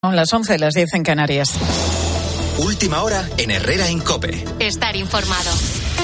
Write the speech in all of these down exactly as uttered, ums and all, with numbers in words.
Son las once, las diez en Canarias. Última hora en Herrera en COPE. Estar informado.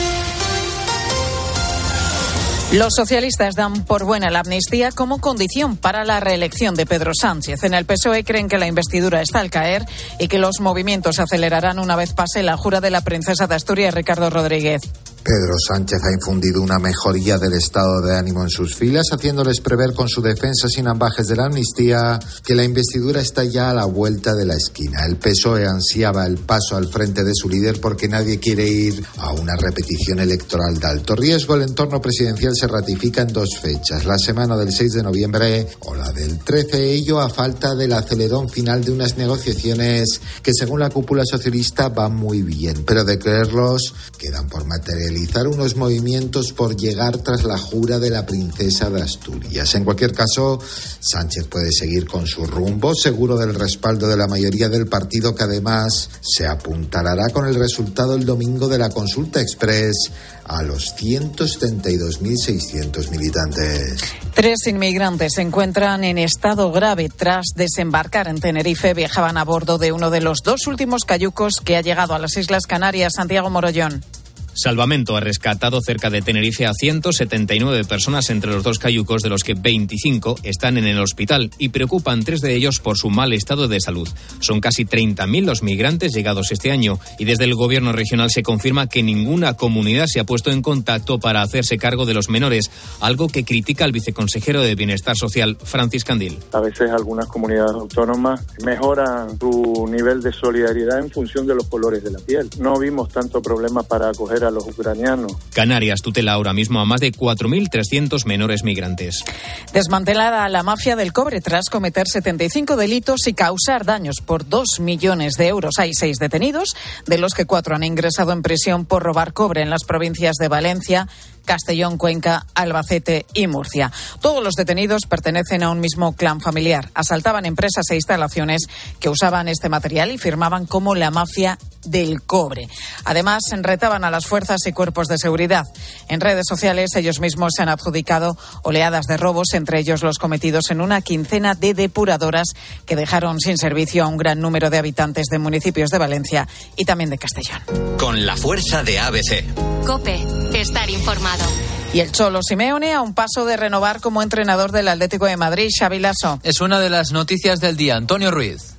Los socialistas dan por buena la amnistía como condición para la reelección de Pedro Sánchez. En el P S O E creen que la investidura está al caer y que los movimientos se acelerarán una vez pase la jura de la princesa de Asturias, Ricardo Rodríguez. Pedro Sánchez ha infundido una mejoría del estado de ánimo en sus filas, haciéndoles prever con su defensa sin ambajes de la amnistía que la investidura está ya a la vuelta de la esquina. El P S O E ansiaba el paso al frente de su líder porque nadie quiere ir a una repetición electoral de alto riesgo. El entorno presidencial se ratifica en dos fechas, la semana del seis de noviembre o la del trece, ello a falta del acelerón final de unas negociaciones que según la cúpula socialista van muy bien, pero de creerlos quedan por materializar unos movimientos por llegar tras la jura de la princesa de Asturias. En cualquier caso, Sánchez puede seguir con su rumbo, seguro del respaldo de la mayoría del partido, que además se apuntalará con el resultado el domingo de la consulta express a los ciento setenta y dos mil seiscientos militantes. Tres inmigrantes se encuentran en estado grave tras desembarcar en Tenerife. Viajaban a bordo de uno de los dos últimos cayucos que ha llegado a las Islas Canarias. Santiago Morollón. Salvamento ha rescatado cerca de Tenerife a ciento setenta y nueve personas entre los dos cayucos, de los que veinticinco están en el hospital y preocupan tres de ellos por su mal estado de salud. Son casi treinta mil los migrantes llegados este año y desde el gobierno regional se confirma que ninguna comunidad se ha puesto en contacto para hacerse cargo de los menores, algo que critica el viceconsejero de Bienestar Social, Francis Candil. A veces algunas comunidades autónomas mejoran su nivel de solidaridad en función de los colores de la piel. No vimos tanto problema para acoger a a los ucranianos. Canarias tutela ahora mismo a más de cuatro mil trescientos menores migrantes. Desmantelada la mafia del cobre tras cometer setenta y cinco delitos y causar daños por dos millones de euros. Hay seis detenidos, de los que cuatro han ingresado en prisión por robar cobre en las provincias de Valencia, Castellón, Cuenca, Albacete y Murcia. Todos los detenidos pertenecen a un mismo clan familiar. Asaltaban empresas e instalaciones que usaban este material y firmaban como la mafia del cobre. Además, retaban a las fuerzas y cuerpos de seguridad. En redes sociales, ellos mismos se han adjudicado oleadas de robos, entre ellos los cometidos en una quincena de depuradoras que dejaron sin servicio a un gran número de habitantes de municipios de Valencia y también de Castellón. Con la fuerza de A B C. COPE. Estar informado. Y el Cholo Simeone a un paso de renovar como entrenador del Atlético de Madrid. Xavi Lasso. Es una de las noticias del día. Antonio Ruiz.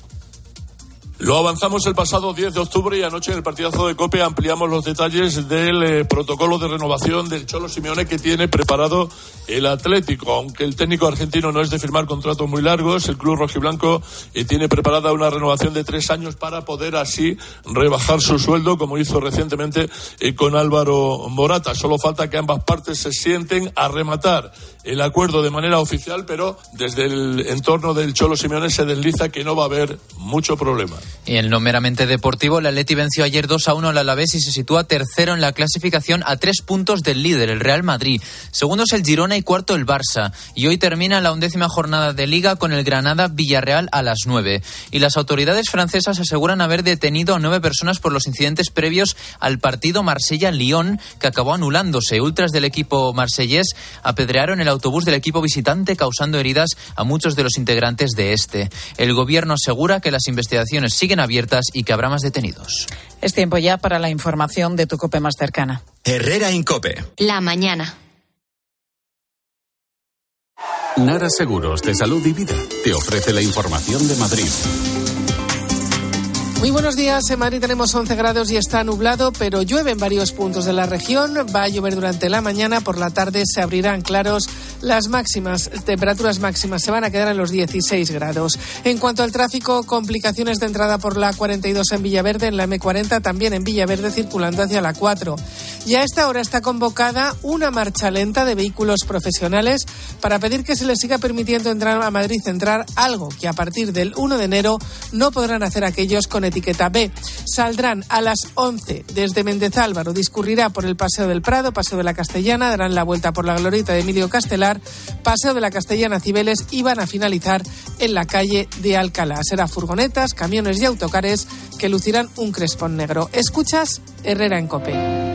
Lo avanzamos el pasado diez de octubre y anoche en el partidazo de COPE ampliamos los detalles del eh, protocolo de renovación del Cholo Simeone que tiene preparado el Atlético. Aunque el técnico argentino no es de firmar contratos muy largos, el club rojiblanco eh, tiene preparada una renovación de tres años para poder así rebajar su sueldo, como hizo recientemente eh, con Álvaro Morata. Solo falta que ambas partes se sienten a rematar el acuerdo de manera oficial, pero desde el entorno del Cholo Simeone se desliza que no va a haber mucho problema. Y en lo meramente deportivo, el Atleti venció ayer dos a uno al Alavés y se sitúa tercero en la clasificación a tres puntos del líder, el Real Madrid. Segundo es el Girona y cuarto el Barça. Y hoy termina la undécima jornada de Liga con el Granada-Villarreal a las nueve. Y las autoridades francesas aseguran haber detenido a nueve personas por los incidentes previos al partido Marsella-Lyon, que acabó anulándose. Ultras del equipo marsellés apedrearon el autobús del equipo visitante, causando heridas a muchos de los integrantes de este. El gobierno asegura que las investigaciones siguen abiertas y que habrá más detenidos. Es tiempo ya para la información de tu COPE más cercana. Herrera en COPE. La mañana. Nara Seguros de Salud y Vida te ofrece la información de Madrid. Muy buenos días. En Madrid tenemos once grados y está nublado, pero llueve en varios puntos de la región. Va a llover durante la mañana. Por la tarde se abrirán claros. Las máximas, temperaturas máximas se van a quedar en los dieciséis grados. En cuanto al tráfico, complicaciones de entrada por la cuarenta y dos en Villaverde, en la eme cuarenta, también en Villaverde, circulando hacia la cuatro. Y a esta hora está convocada una marcha lenta de vehículos profesionales para pedir que se les siga permitiendo entrar a Madrid Central, algo que a partir del uno de enero no podrán hacer aquellos con etiqueta B. Saldrán a las once desde Méndez Álvaro, discurrirá por el Paseo del Prado, Paseo de la Castellana, darán la vuelta por la glorieta de Emilio Castelar, Paseo de la Castellana Cibeles y van a finalizar en la calle de Alcalá. Será furgonetas, camiones y autocares que lucirán un crespón negro. Escuchas Herrera en COPE.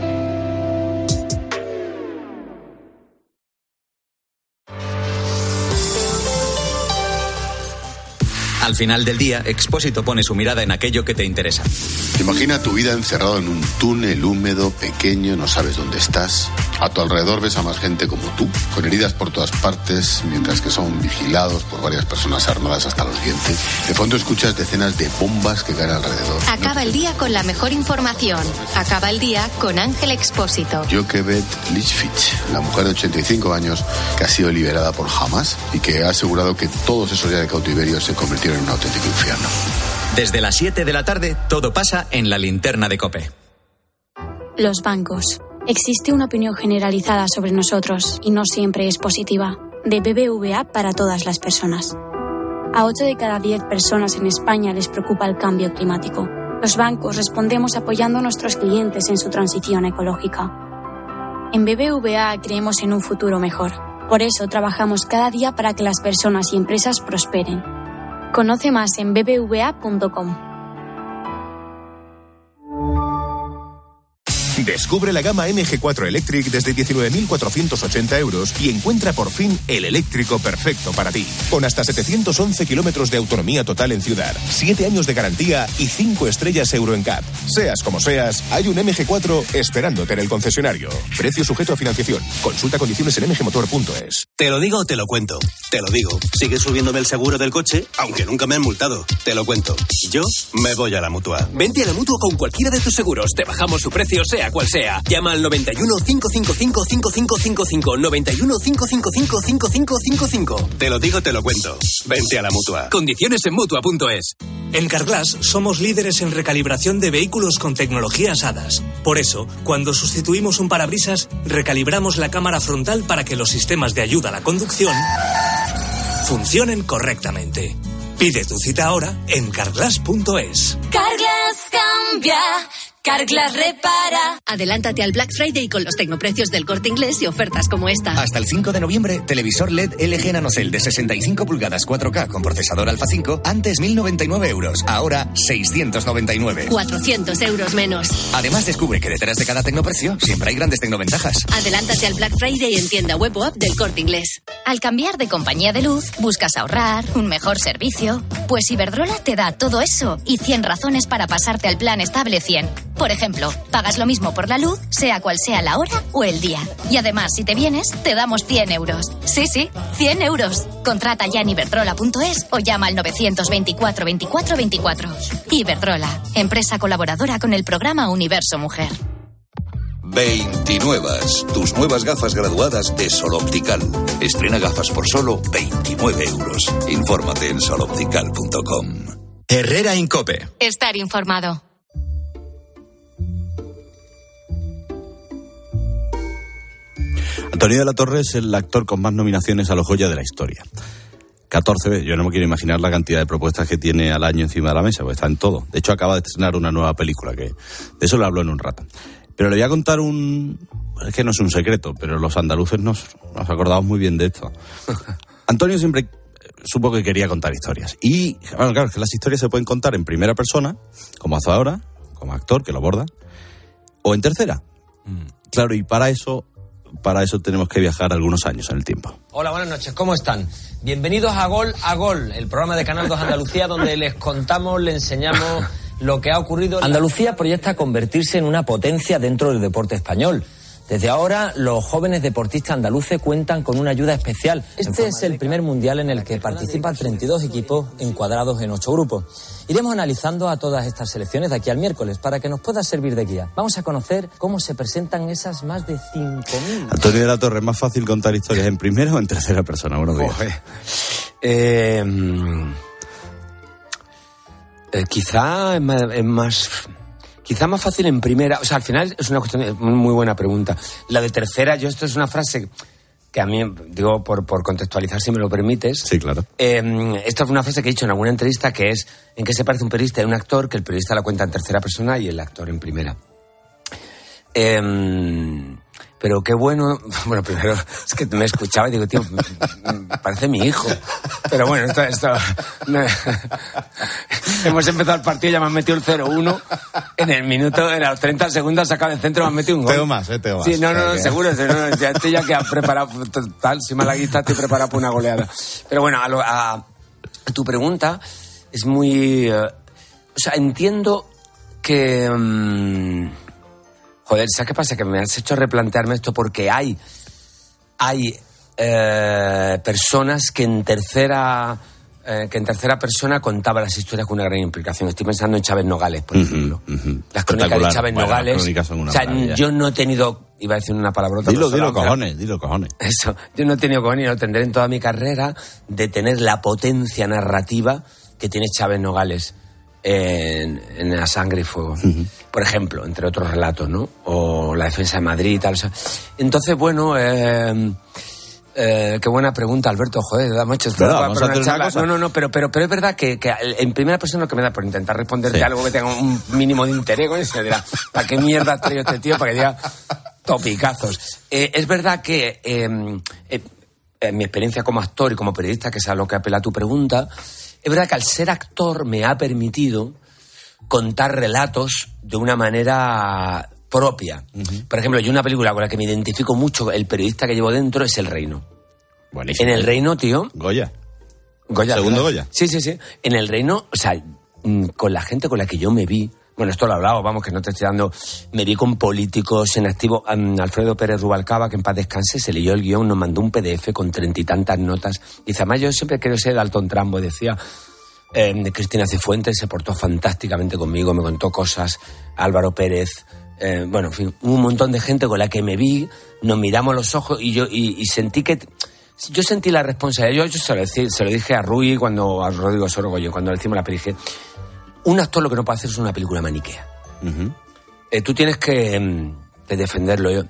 Al final del día, Expósito pone su mirada en aquello que te interesa. Imagina tu vida encerrado en un túnel húmedo, pequeño, no sabes dónde estás. A tu alrededor ves a más gente como tú, con heridas por todas partes, mientras que son vigilados por varias personas armadas hasta los dientes. De fondo escuchas decenas de bombas que caen alrededor. Acaba el día con la mejor información. Acaba el día con Ángel Expósito. Joquebed Lichfield, la mujer de ochenta y cinco años que ha sido liberada por Hamas y que ha asegurado que todos esos días de cautiverio se convirtieron en un auténtico infierno. Desde las siete de la tarde, todo pasa en la linterna de COPE. Los bancos. Existe una opinión generalizada sobre nosotros y no siempre es positiva. De B B V A para todas las personas. A ocho de cada diez personas en España les preocupa el cambio climático. Los bancos respondemos apoyando a nuestros clientes en su transición ecológica. En B B V A creemos en un futuro mejor. Por eso trabajamos cada día para que las personas y empresas prosperen. Conoce más en b b v a punto com. Descubre la gama M G cuatro Electric desde diecinueve mil cuatrocientos ochenta euros y encuentra por fin el eléctrico perfecto para ti. Con hasta setecientos once kilómetros de autonomía total en ciudad, siete años de garantía y cinco estrellas Euro N C A P. Seas como seas, hay un M G cuatro esperándote en el concesionario. Precio sujeto a financiación. Consulta condiciones en m g motor punto es. Te lo digo o te lo cuento. Te lo digo. Sigue subiéndome el seguro del coche, aunque nunca me han multado. Te lo cuento. Yo me voy a la Mutua. Vente a la Mutua con cualquiera de tus seguros. Te bajamos su precio, sea cual sea. Llama al noventa y uno, cinco cinco cinco, cinco cinco cinco cinco. noventa y uno, cinco cinco cinco, cinco cinco cinco cinco. Te lo digo, te lo cuento. Vente a la Mutua. Condiciones en Mutua punto es. En Carglass somos líderes en recalibración de vehículos con tecnologías HADAS. Por eso, cuando sustituimos un parabrisas, recalibramos la cámara frontal para que los sistemas de ayuda a la conducción funcionen correctamente. Pide tu cita ahora en carglass punto es. Carglass cambia. Carglass repara. Adelántate al Black Friday con los tecnoprecios del Corte Inglés y ofertas como esta. Hasta el cinco de noviembre, televisor L E D L G NanoCell de sesenta y cinco pulgadas cuatro K con procesador Alpha cinco, antes mil noventa y nueve euros, ahora seiscientos noventa y nueve. cuatrocientos euros menos. Además, descubre que detrás de cada tecnoprecio siempre hay grandes tecnoventajas. Adelántate al Black Friday en tienda web o app del Corte Inglés. Al cambiar de compañía de luz, buscas ahorrar, un mejor servicio. Pues Iberdrola te da todo eso y cien razones para pasarte al plan estable cien. Por ejemplo, pagas lo mismo por la luz, sea cual sea la hora o el día. Y además, si te vienes, te damos cien euros. Sí, sí, cien euros. Contrata ya en iberdrola punto es o llama al novecientos veinticuatro veinticuatro veinticuatro. Iberdrola, empresa colaboradora con el programa Universo Mujer. veintinuevas, tus nuevas gafas graduadas de Sol Optical. Estrena gafas por solo veintinueve euros. Infórmate en sol optical punto com. Herrera Incope. Estar informado. Antonio de la Torre es el actor con más nominaciones a los Goya de la historia. catorce veces. Yo no me quiero imaginar la cantidad de propuestas que tiene al año encima de la mesa, porque está en todo. De hecho, acaba de estrenar una nueva película, que de eso le hablo en un rato. Pero le voy a contar un... Es que no es un secreto, pero los andaluces nos, nos acordamos muy bien de esto. Antonio siempre supo que quería contar historias. Y, bueno, claro, es que las historias se pueden contar en primera persona, como hace ahora, como actor, que lo aborda, o en tercera. Mm. Claro, y para eso... Para eso tenemos que viajar algunos años en el tiempo. Hola, buenas noches, ¿cómo están? Bienvenidos a Gol a Gol, el programa de Canal dos Andalucía, donde les contamos, les enseñamos lo que ha ocurrido. Andalucía proyecta convertirse en una potencia dentro del deporte español. Desde ahora, los jóvenes deportistas andaluces cuentan con una ayuda especial. Este es el primer mundial en el que participan treinta y dos equipos encuadrados en ocho grupos. Iremos analizando a todas estas selecciones de aquí al miércoles para que nos pueda servir de guía. Vamos a conocer cómo se presentan esas más de cinco mil. Antonio de la Torre, ¿es más fácil contar historias en primera o en tercera persona? Buenos días. Eh, eh, quizá es más... Es más... Quizá más fácil en primera, o sea, al final es una cuestión, es muy buena pregunta. La de tercera, yo esto es una frase que a mí, digo, por, por contextualizar, si me lo permites. Sí, claro. Eh, esta es una frase que he dicho en alguna entrevista, que es en qué se parece un periodista y un actor, que el periodista la cuenta en tercera persona y el actor en primera. Eh, pero qué bueno, bueno, primero es que me escuchaba y digo, tío, parece mi hijo. Pero bueno, esto, esto me, hemos empezado el partido y ya me han metido el cero uno. En el minuto, en los treinta segundos sacado el centro, me han metido un gol. Teo más, eh, Teo más. Sí, no, no, no, seguro, no, ya estoy ya que ha preparado, total, soy malaguista, estoy preparado para una goleada. Pero bueno, a, lo, a tu pregunta, es muy... Uh, o sea, entiendo que... Um, joder, ¿sabes qué pasa? Que me has hecho replantearme esto porque hay... Hay eh, personas que en tercera... Eh, que en tercera persona contaba las historias con una gran implicación. Estoy pensando en Chávez Nogales, por ejemplo. Uh-huh, uh-huh. Las crónicas de Chávez bueno, Nogales. Las crónicas son una o sea, maravilla. Yo no he tenido... Iba a decir una palabrota. Dilo, dilo, cojones, dilo, cojones. Eso. Yo no he tenido cojones y lo tendré en toda mi carrera de tener la potencia narrativa que tiene Chávez Nogales en, en La Sangre y Fuego. Uh-huh. Por ejemplo, entre otros relatos, ¿no? O La Defensa de Madrid y tal. O sea, entonces, bueno... Eh, Eh, qué buena pregunta, Alberto, joder, da mucho esto. No, no, no, pero, pero, pero es verdad que, que en primera persona lo que me da por intentar responderte sí. algo que tenga un mínimo de interés con eso, dirá, ¿para qué mierda ha traído este tío? Para que diga topicazos. Eh, es verdad que eh, eh, en mi experiencia como actor y como periodista, que es a lo que apela tu pregunta, es verdad que al ser actor me ha permitido contar relatos de una manera... propia. Uh-huh. Por ejemplo, yo una película con la que me identifico mucho, el periodista que llevo dentro, es El Reino. Buenísimo. En El Reino, tío... Goya. Goya. Segundo ¿verdad? Goya. Sí, sí, sí. En El Reino, o sea, con la gente con la que yo me vi, bueno, esto lo he hablado, vamos, que no te estoy dando... Me vi con políticos en activo. Um, Alfredo Pérez Rubalcaba, que en paz descanse, se leyó el guión, nos mandó un P D F con treinta y tantas notas. Y dice, además, yo siempre quiero ser Dalton Trambo, decía... Eh, Cristina Cifuentes se portó fantásticamente conmigo, me contó cosas, Álvaro Pérez... Eh, bueno, en fin, un montón de gente con la que me vi, nos miramos a los ojos y yo y, y sentí que... Yo sentí la responsabilidad, yo, yo se, lo decí, se lo dije a Rui, cuando a Rodrigo Sorogoyen, cuando le hicimos la peli, dije, un actor lo que no puede hacer es una película maniquea. Uh-huh. Eh, tú tienes que, que defenderlo. Yo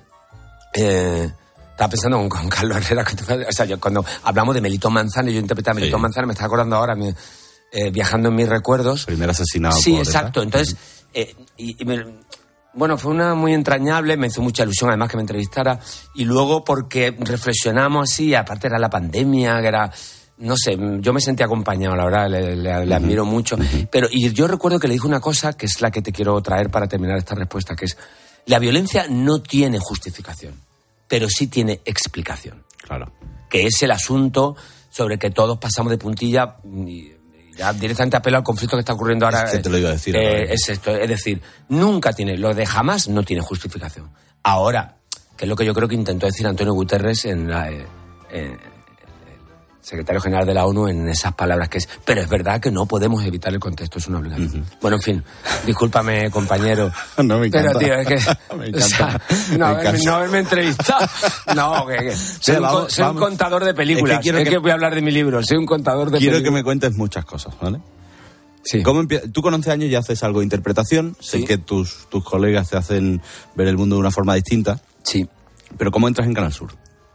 eh, estaba pensando con, con Carlos Herrera, que tú, o sea, yo, cuando hablamos de Melitón Manzano, yo interpreté a Melitón sí. Manzano, me estaba acordando ahora, me, eh, viajando en mis recuerdos. Primer asesinado. Sí, por exacto, esa. Entonces... Uh-huh. eh, y, y me, Bueno, fue una muy entrañable, me hizo mucha ilusión además que me entrevistara, y luego porque reflexionamos así, aparte era la pandemia, que era, no sé, yo me sentí acompañado, la verdad, le, le, le uh-huh. admiro mucho, uh-huh. pero y yo recuerdo que le dije una cosa que es la que te quiero traer para terminar esta respuesta, que es, la violencia no tiene justificación, pero sí tiene explicación. Claro. Que es el asunto sobre que todos pasamos de puntilla... Y, ya directamente apelo al conflicto que está ocurriendo ahora. Es que te lo iba a decir. Eh, es esto, es decir, nunca tiene, lo de jamás no tiene justificación. Ahora, que es lo que yo creo que intentó decir Antonio Guterres en la, eh, eh, el secretario general de la ONU en esas palabras que es, pero es verdad que no podemos evitar el contexto, es una obligación. Uh-huh. Bueno, en fin, discúlpame, compañero. No, me encanta. Pero, tío, es que... me encanta. O sea, no, me haberme, encanta. no haberme entrevistado. No, que, que soy, vamos, un, soy un contador de películas. Es que, quiero es que... que voy a hablar de mi libro, soy un contador de quiero películas. Quiero que me cuentes muchas cosas, ¿vale? Sí. ¿Cómo empie... Tú con once años ya haces algo de interpretación, sé sí. que tus, tus colegas te hacen ver el mundo de una forma distinta. Sí. Pero ¿cómo entras en Canal Sur?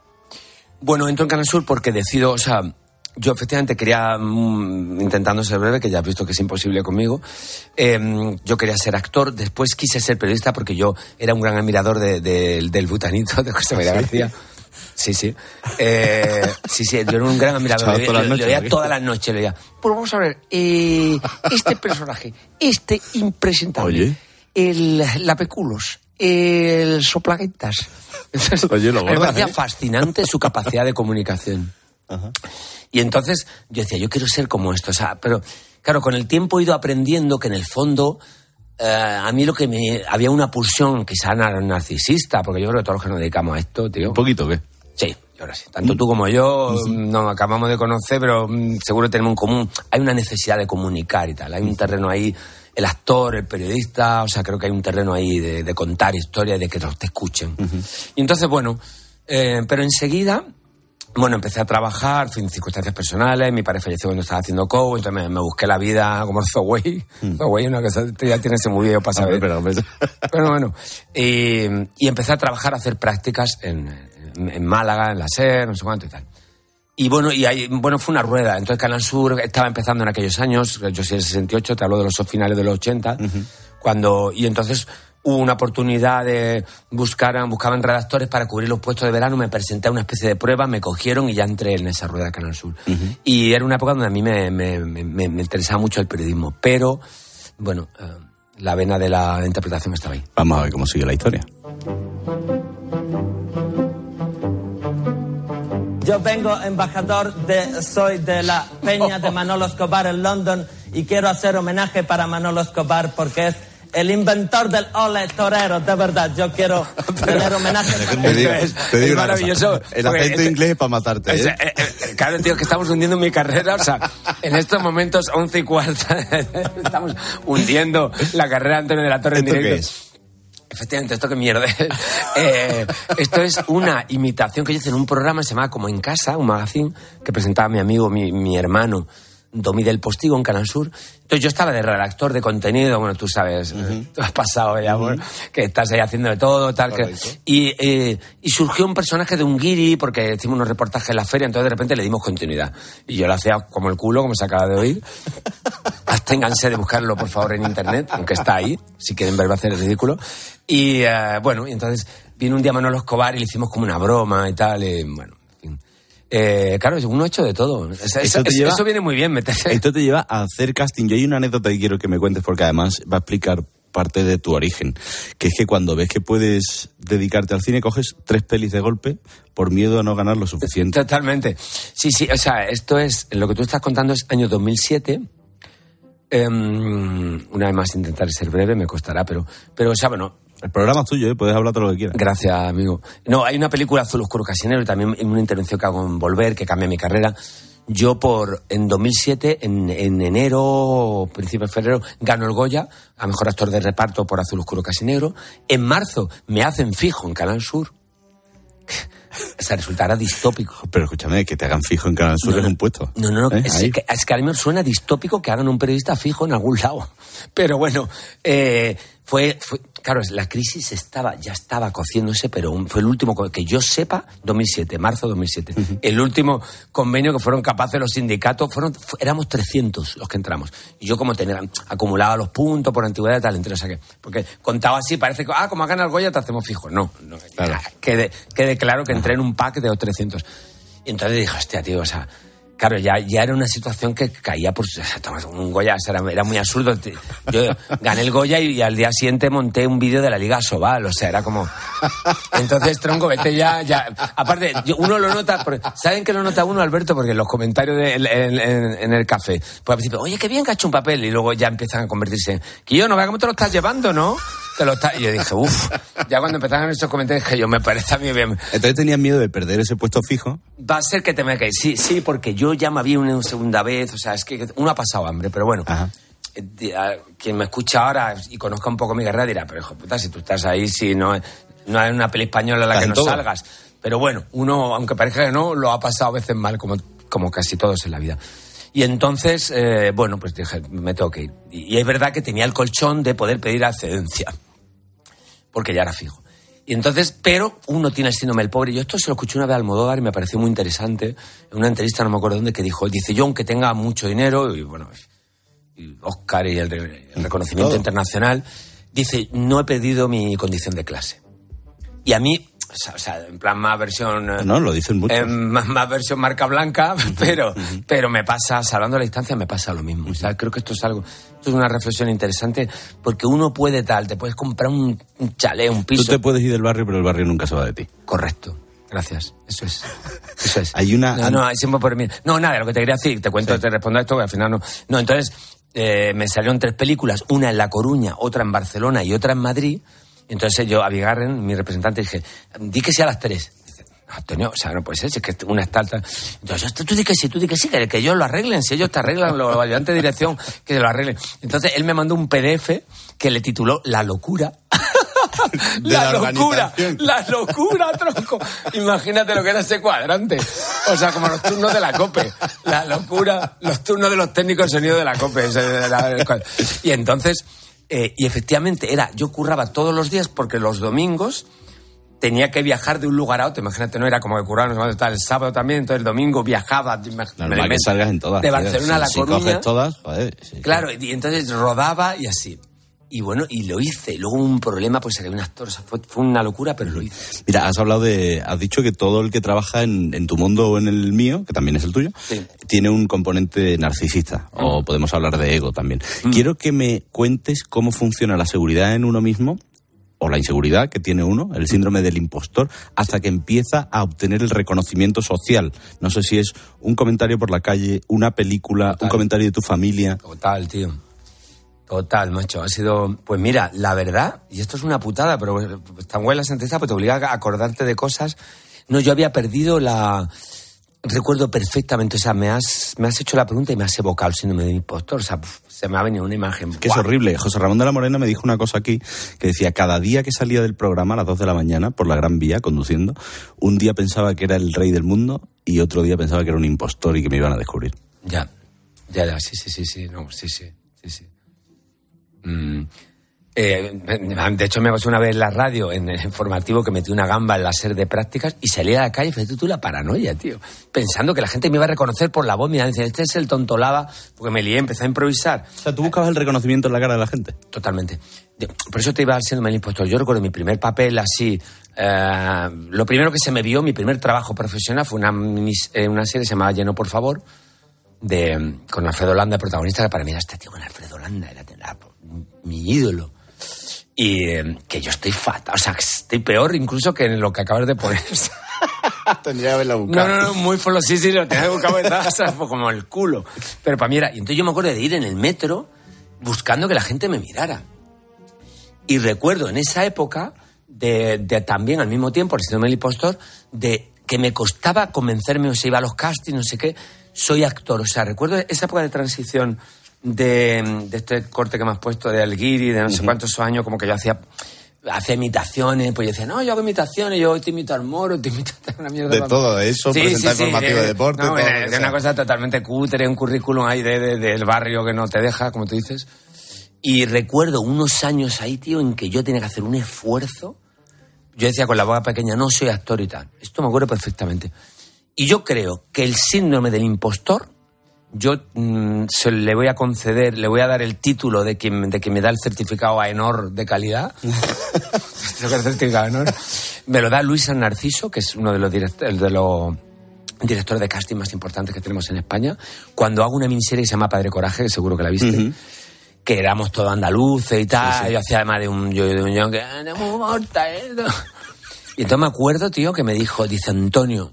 Bueno, entro en Canal Sur porque decido, o sea... Yo efectivamente quería, mmm, intentando ser breve, que ya has visto que es imposible conmigo, eh, yo quería ser actor, después quise ser periodista porque yo era un gran admirador de, de, del Butanito, de José María ¿Sí? García. Sí, sí. Eh, sí, sí, yo era un gran admirador. Le, le, le oía todas las noches, le oía. Pues vamos a ver, eh, este personaje, este impresentable, Oye. el Lapeculos, el Soplaguetas. Entonces, Oye, lo me parecía ¿eh? fascinante su capacidad de comunicación. Ajá. Y entonces yo decía, yo quiero ser como esto. O sea, pero claro, con el tiempo he ido aprendiendo que en el fondo eh, a mí lo que me... Había una pulsión quizá narcisista, porque yo creo que todos los que nos dedicamos a esto, tío... ¿Un poquito qué? Sí, ahora sí. Tanto tú como yo uh-huh. nos acabamos de conocer, pero um, seguro tenemos en común... Hay una necesidad de comunicar y tal. Hay un terreno ahí, el actor, el periodista... O sea, creo que hay un terreno ahí de, de contar historias y de que te escuchen. Uh-huh. Y entonces, bueno... Eh, pero enseguida... Bueno, empecé a trabajar, en circunstancias personales, mi padre falleció cuando estaba haciendo coach, entonces me, me busqué la vida como Zoway. Mm. Zoway, una cosa, ya tiene ese muy viejo para saber. Pero, pero, pero bueno, y, y empecé a trabajar, a hacer prácticas en, en, en Málaga, en la SER, no sé cuánto y tal. Y bueno, y ahí, bueno, fue una rueda. Entonces Canal Sur estaba empezando en aquellos años, yo soy del sesenta y ocho, te hablo de los finales de los ochenta, uh-huh. cuando, y entonces... Hubo una oportunidad de buscar, buscaban redactores para cubrir los puestos de verano, me presenté a una especie de prueba, me cogieron y ya entré en esa rueda de Canal Sur. Uh-huh. Y era una época donde a mí me, me, me, me interesaba mucho el periodismo, pero, bueno, eh, la vena de la interpretación estaba ahí. Vamos a ver cómo sigue la historia. Yo vengo embajador de, soy de la Peña de Manolo Escobar en London y quiero hacer homenaje para Manolo Escobar porque es el inventor del ole torero, de verdad. Yo quiero tener homenaje. Te digo, es, te digo es una maravilloso. cosa. El acento este, inglés es para matarte. Es, ¿eh? eh, eh, claro, tío, que estamos hundiendo mi carrera. O sea, en estos momentos, once y cuarta, estamos hundiendo la carrera de Antonio de la Torre en ¿Esto directo. qué es? Efectivamente, esto que mierda. eh, esto es una imitación que yo hice en un programa que se llama Como en Casa, un magazine que presentaba mi amigo, mi, mi hermano, Domi del Postigo en Canal Sur. Entonces yo estaba de redactor de contenido, bueno, tú sabes, uh-huh. tú has pasado ya, uh-huh. bueno, que estás ahí haciendo de todo, tal, que, y, eh, y surgió un personaje de un guiri, porque hicimos unos reportajes en la feria, entonces de repente le dimos continuidad. Y yo lo hacía como el culo, como se acaba de oír. Absténganse de buscarlo, por favor, en internet, aunque está ahí, si quieren verlo hacer el ridículo. Y uh, bueno, y entonces vino un día Manolo Escobar y le hicimos como una broma y tal, y bueno. Eh, claro, uno ha hecho de todo. Eso, eso, lleva, eso viene muy bien meterse. Esto te lleva a hacer casting. Yo hay una anécdota que quiero que me cuentes porque además va a explicar parte de tu origen. Que es que cuando ves que puedes dedicarte al cine, coges tres pelis de golpe por miedo a no ganar lo suficiente. Totalmente. Sí, sí, o sea, esto es, lo que tú estás contando es año dos mil siete. Eh, una vez más intentaré ser breve, me costará, pero, pero o sea, bueno... El programa es tuyo, ¿eh? Puedes hablar todo lo que quieras. Gracias, amigo. No, hay una película, Azul Oscuro Casi Negro, y también en una intervención que hago en Volver, que cambia mi carrera. Yo por en dos mil siete, en, en enero, principio de febrero, gano el Goya a Mejor Actor de Reparto por Azul Oscuro Casi Negro. En marzo me hacen fijo en Canal Sur. O sea, resultará distópico. Pero escúchame, que te hagan fijo en Canal Sur no, es un puesto. No, no, no. ¿Eh? Es, que, es que a mí me suena distópico que hagan un periodista fijo en algún lado. Pero bueno, eh, fue, fue... Claro, la crisis estaba, ya estaba cociéndose, pero un, fue el último, que yo sepa, dos mil siete, marzo de dos mil siete. Uh-huh. El último convenio que fueron capaces los sindicatos, fueron, fu, éramos trescientos los que entramos. Y yo como tenía, acumulaba los puntos por antigüedad y tal, entonces, o sea, que, porque contaba así, parece que, ah, como hagan el Goya te hacemos fijo. No, no, claro. quede, quede claro que entré en un pack de los trescientos. Y entonces dije, hostia, tío, o sea... Claro, ya, ya era una situación que caía por... O sea, un Goya, era, era muy absurdo. Yo gané el Goya y, y al día siguiente monté un vídeo de la Liga Sobal, o sea, era como... Entonces, tronco, vete ya... ya. Aparte, yo, uno lo nota... ¿Saben que lo nota uno, Alberto? Porque en los comentarios de, en, en, en el café, pues al principio, oye, qué bien que ha hecho un papel, y luego ya empiezan a convertirse en... Que yo no vea cómo te lo estás llevando, ¿no? Te lo está... Y yo dije, uff, ya cuando empezaron esos comentarios dije yo, me parece a mí bien. Entonces tenías miedo de perder ese puesto fijo. Va a ser que te me caes. Sí, sí, porque yo ya me había una segunda vez, o sea, es que uno ha pasado hambre, pero bueno. Ajá. Quien me escucha ahora y conozca un poco mi carrera dirá, pero hijo puta, si tú estás ahí, si no, no hay una peli española en la que no todo? salgas. Pero bueno, uno, aunque parezca que no, lo ha pasado a veces mal, como, como casi todos en la vida. Y entonces, eh, bueno, pues dije, me tengo que ir. Y, y es verdad que tenía el colchón de poder pedir excedencia, porque ya era fijo. Y entonces, pero uno tiene el síndrome del pobre. Yo esto se lo escuché una vez a Almodóvar y me pareció muy interesante. En una entrevista, no me acuerdo dónde, que dijo, dice, yo aunque tenga mucho dinero, y bueno, y Oscar y el, el reconocimiento Todo. internacional, dice, no he perdido mi condición de clase. Y a mí... O sea, en plan más versión... No, lo dicen mucho. Eh, más, más versión marca blanca, pero, pero me pasa, salvando la distancia, me pasa lo mismo. O sea, creo que esto es algo... Esto es una reflexión interesante, porque uno puede tal, te puedes comprar un, un chalet, un piso... Tú te puedes ir del barrio, pero el barrio nunca se va de ti. Correcto. Gracias. Eso es. Eso es. Hay una... No, no, siempre por mí. No, nada, lo que te quería decir, te cuento, sí. te respondo a esto, que al final no... No, entonces, eh, me salieron tres películas, una en La Coruña, otra en Barcelona y otra en Madrid... Entonces yo a Vigarren, mi representante, dije, di que sí a las tres. Dice, Antonio, o sea, no puede ser, si es que una está alta. Entonces, tú di que sí, tú di que sí, que, que ellos lo arreglen, si ellos te arreglan, los ayudantes de dirección, que lo arreglen. Entonces él me mandó un P D F que le tituló La locura. la, la locura, la locura, tronco. Imagínate lo que era ese cuadrante. O sea, como los turnos de la COPE. La locura, los turnos de los técnicos de sonido de la COPE. Y entonces... Eh, y efectivamente era, yo curraba todos los días porque los domingos tenía que viajar de un lugar a otro. Imagínate, no era como que curraba, no estaba el sábado también, entonces el domingo viajaba. Normal que salgas en todas. De Barcelona a La Coruña. Si coges todas, joder. Sí, claro, y entonces rodaba y así. Y bueno, y lo hice. Luego hubo un problema, pues había un actor, o sea, fue, fue una locura, pero lo hice. Mira, has hablado de, has dicho que todo el que trabaja en, en tu mundo o en el mío, que también es el tuyo, sí. tiene un componente narcisista, mm. o podemos hablar de ego también. Mm. Quiero que me cuentes cómo funciona la seguridad en uno mismo o la inseguridad que tiene uno, el síndrome del impostor, hasta que empieza a obtener el reconocimiento social. No sé si es un comentario por la calle, una película, Total. un comentario de tu familia. Total, tío. Total, macho. Ha sido... Pues mira, la verdad, y esto es una putada, pero tan buena la sentencia, pues te obliga a acordarte de cosas. No, yo había perdido la... Recuerdo perfectamente, o sea, me has, me has hecho la pregunta y me has evocado el síndrome del impostor, o sea, pf, se me ha venido una imagen. Que es horrible. José Ramón de la Morena me dijo una cosa aquí, que decía, cada día que salía del programa a las dos de la mañana, por la Gran Vía, conduciendo, un día pensaba que era el rey del mundo y otro día pensaba que era un impostor y que me iban a descubrir. Ya, ya, ya, sí, sí, sí, sí, no, sí, sí, sí, sí. Mm. Eh, de hecho me pasó una vez en la radio, en el informativo, que metí una gamba en la SER de prácticas y salí a la calle y fíjate tú la paranoia, tío, pensando que la gente me iba a reconocer por la voz. Mira, dicen, este es el tonto lava, porque me lié, empecé a improvisar. O sea, ¿tú buscabas el reconocimiento en la cara de la gente? Totalmente. Por eso te iba siendo el impostor. Yo recuerdo mi primer papel así, eh, lo primero que se me vio, mi primer trabajo profesional fue una, una serie que se llamaba Lleno, por favor, de, con Alfredo Landa, protagonista, que para mí era este tío con Alfredo Landa, era, era mi ídolo. Y eh, que yo estoy fatal, o sea, estoy peor incluso que en lo que acabas de poner. Tendría que haberla buscado. No, no, no, muy folo, sí, sí, lo tenía que buscar, o sea, como el culo. Pero para mí era... Y entonces yo me acuerdo de ir en el metro buscando que la gente me mirara. Y recuerdo en esa época, de, de también al mismo tiempo, el síndrome del impostor, de que me costaba convencerme, o sea, iba a los castings, no sé qué, soy actor. O sea, recuerdo esa época de transición... De, de este corte que me has puesto de Alguiri, de no sé uh-huh. cuántos años, como que yo hacía hacía imitaciones, pues yo decía, no, yo hago imitaciones, yo te imito al Moro, te imito a una mierda. De todo eso, sí, presentar sí, informativo sí, de, de deporte. No, todo de, de una cosa totalmente cutre, un currículum ahí de, de, del barrio que no te deja, como tú dices. Y recuerdo unos años ahí, tío, en que yo tenía que hacer un esfuerzo. Yo decía con la boca pequeña, no soy actor y tal. Esto me acuerdo perfectamente. Y yo creo que el síndrome del impostor, yo mmm, se le voy a conceder, le voy a dar el título de quien, de quien me da el certificado AENOR de calidad. el certificado AENOR. Me lo da Luis San Narciso, que es uno de los, direct- de los directores de casting más importantes que tenemos en España. Cuando hago una miniserie que se llama Padre Coraje, que seguro que la viste, uh-huh. que éramos todos andaluces y tal, sí, sí. Yo hacía además de un yo de un yo que era muy morta, ¿eh? Y entonces me acuerdo, tío, que me dijo, dice, Antonio,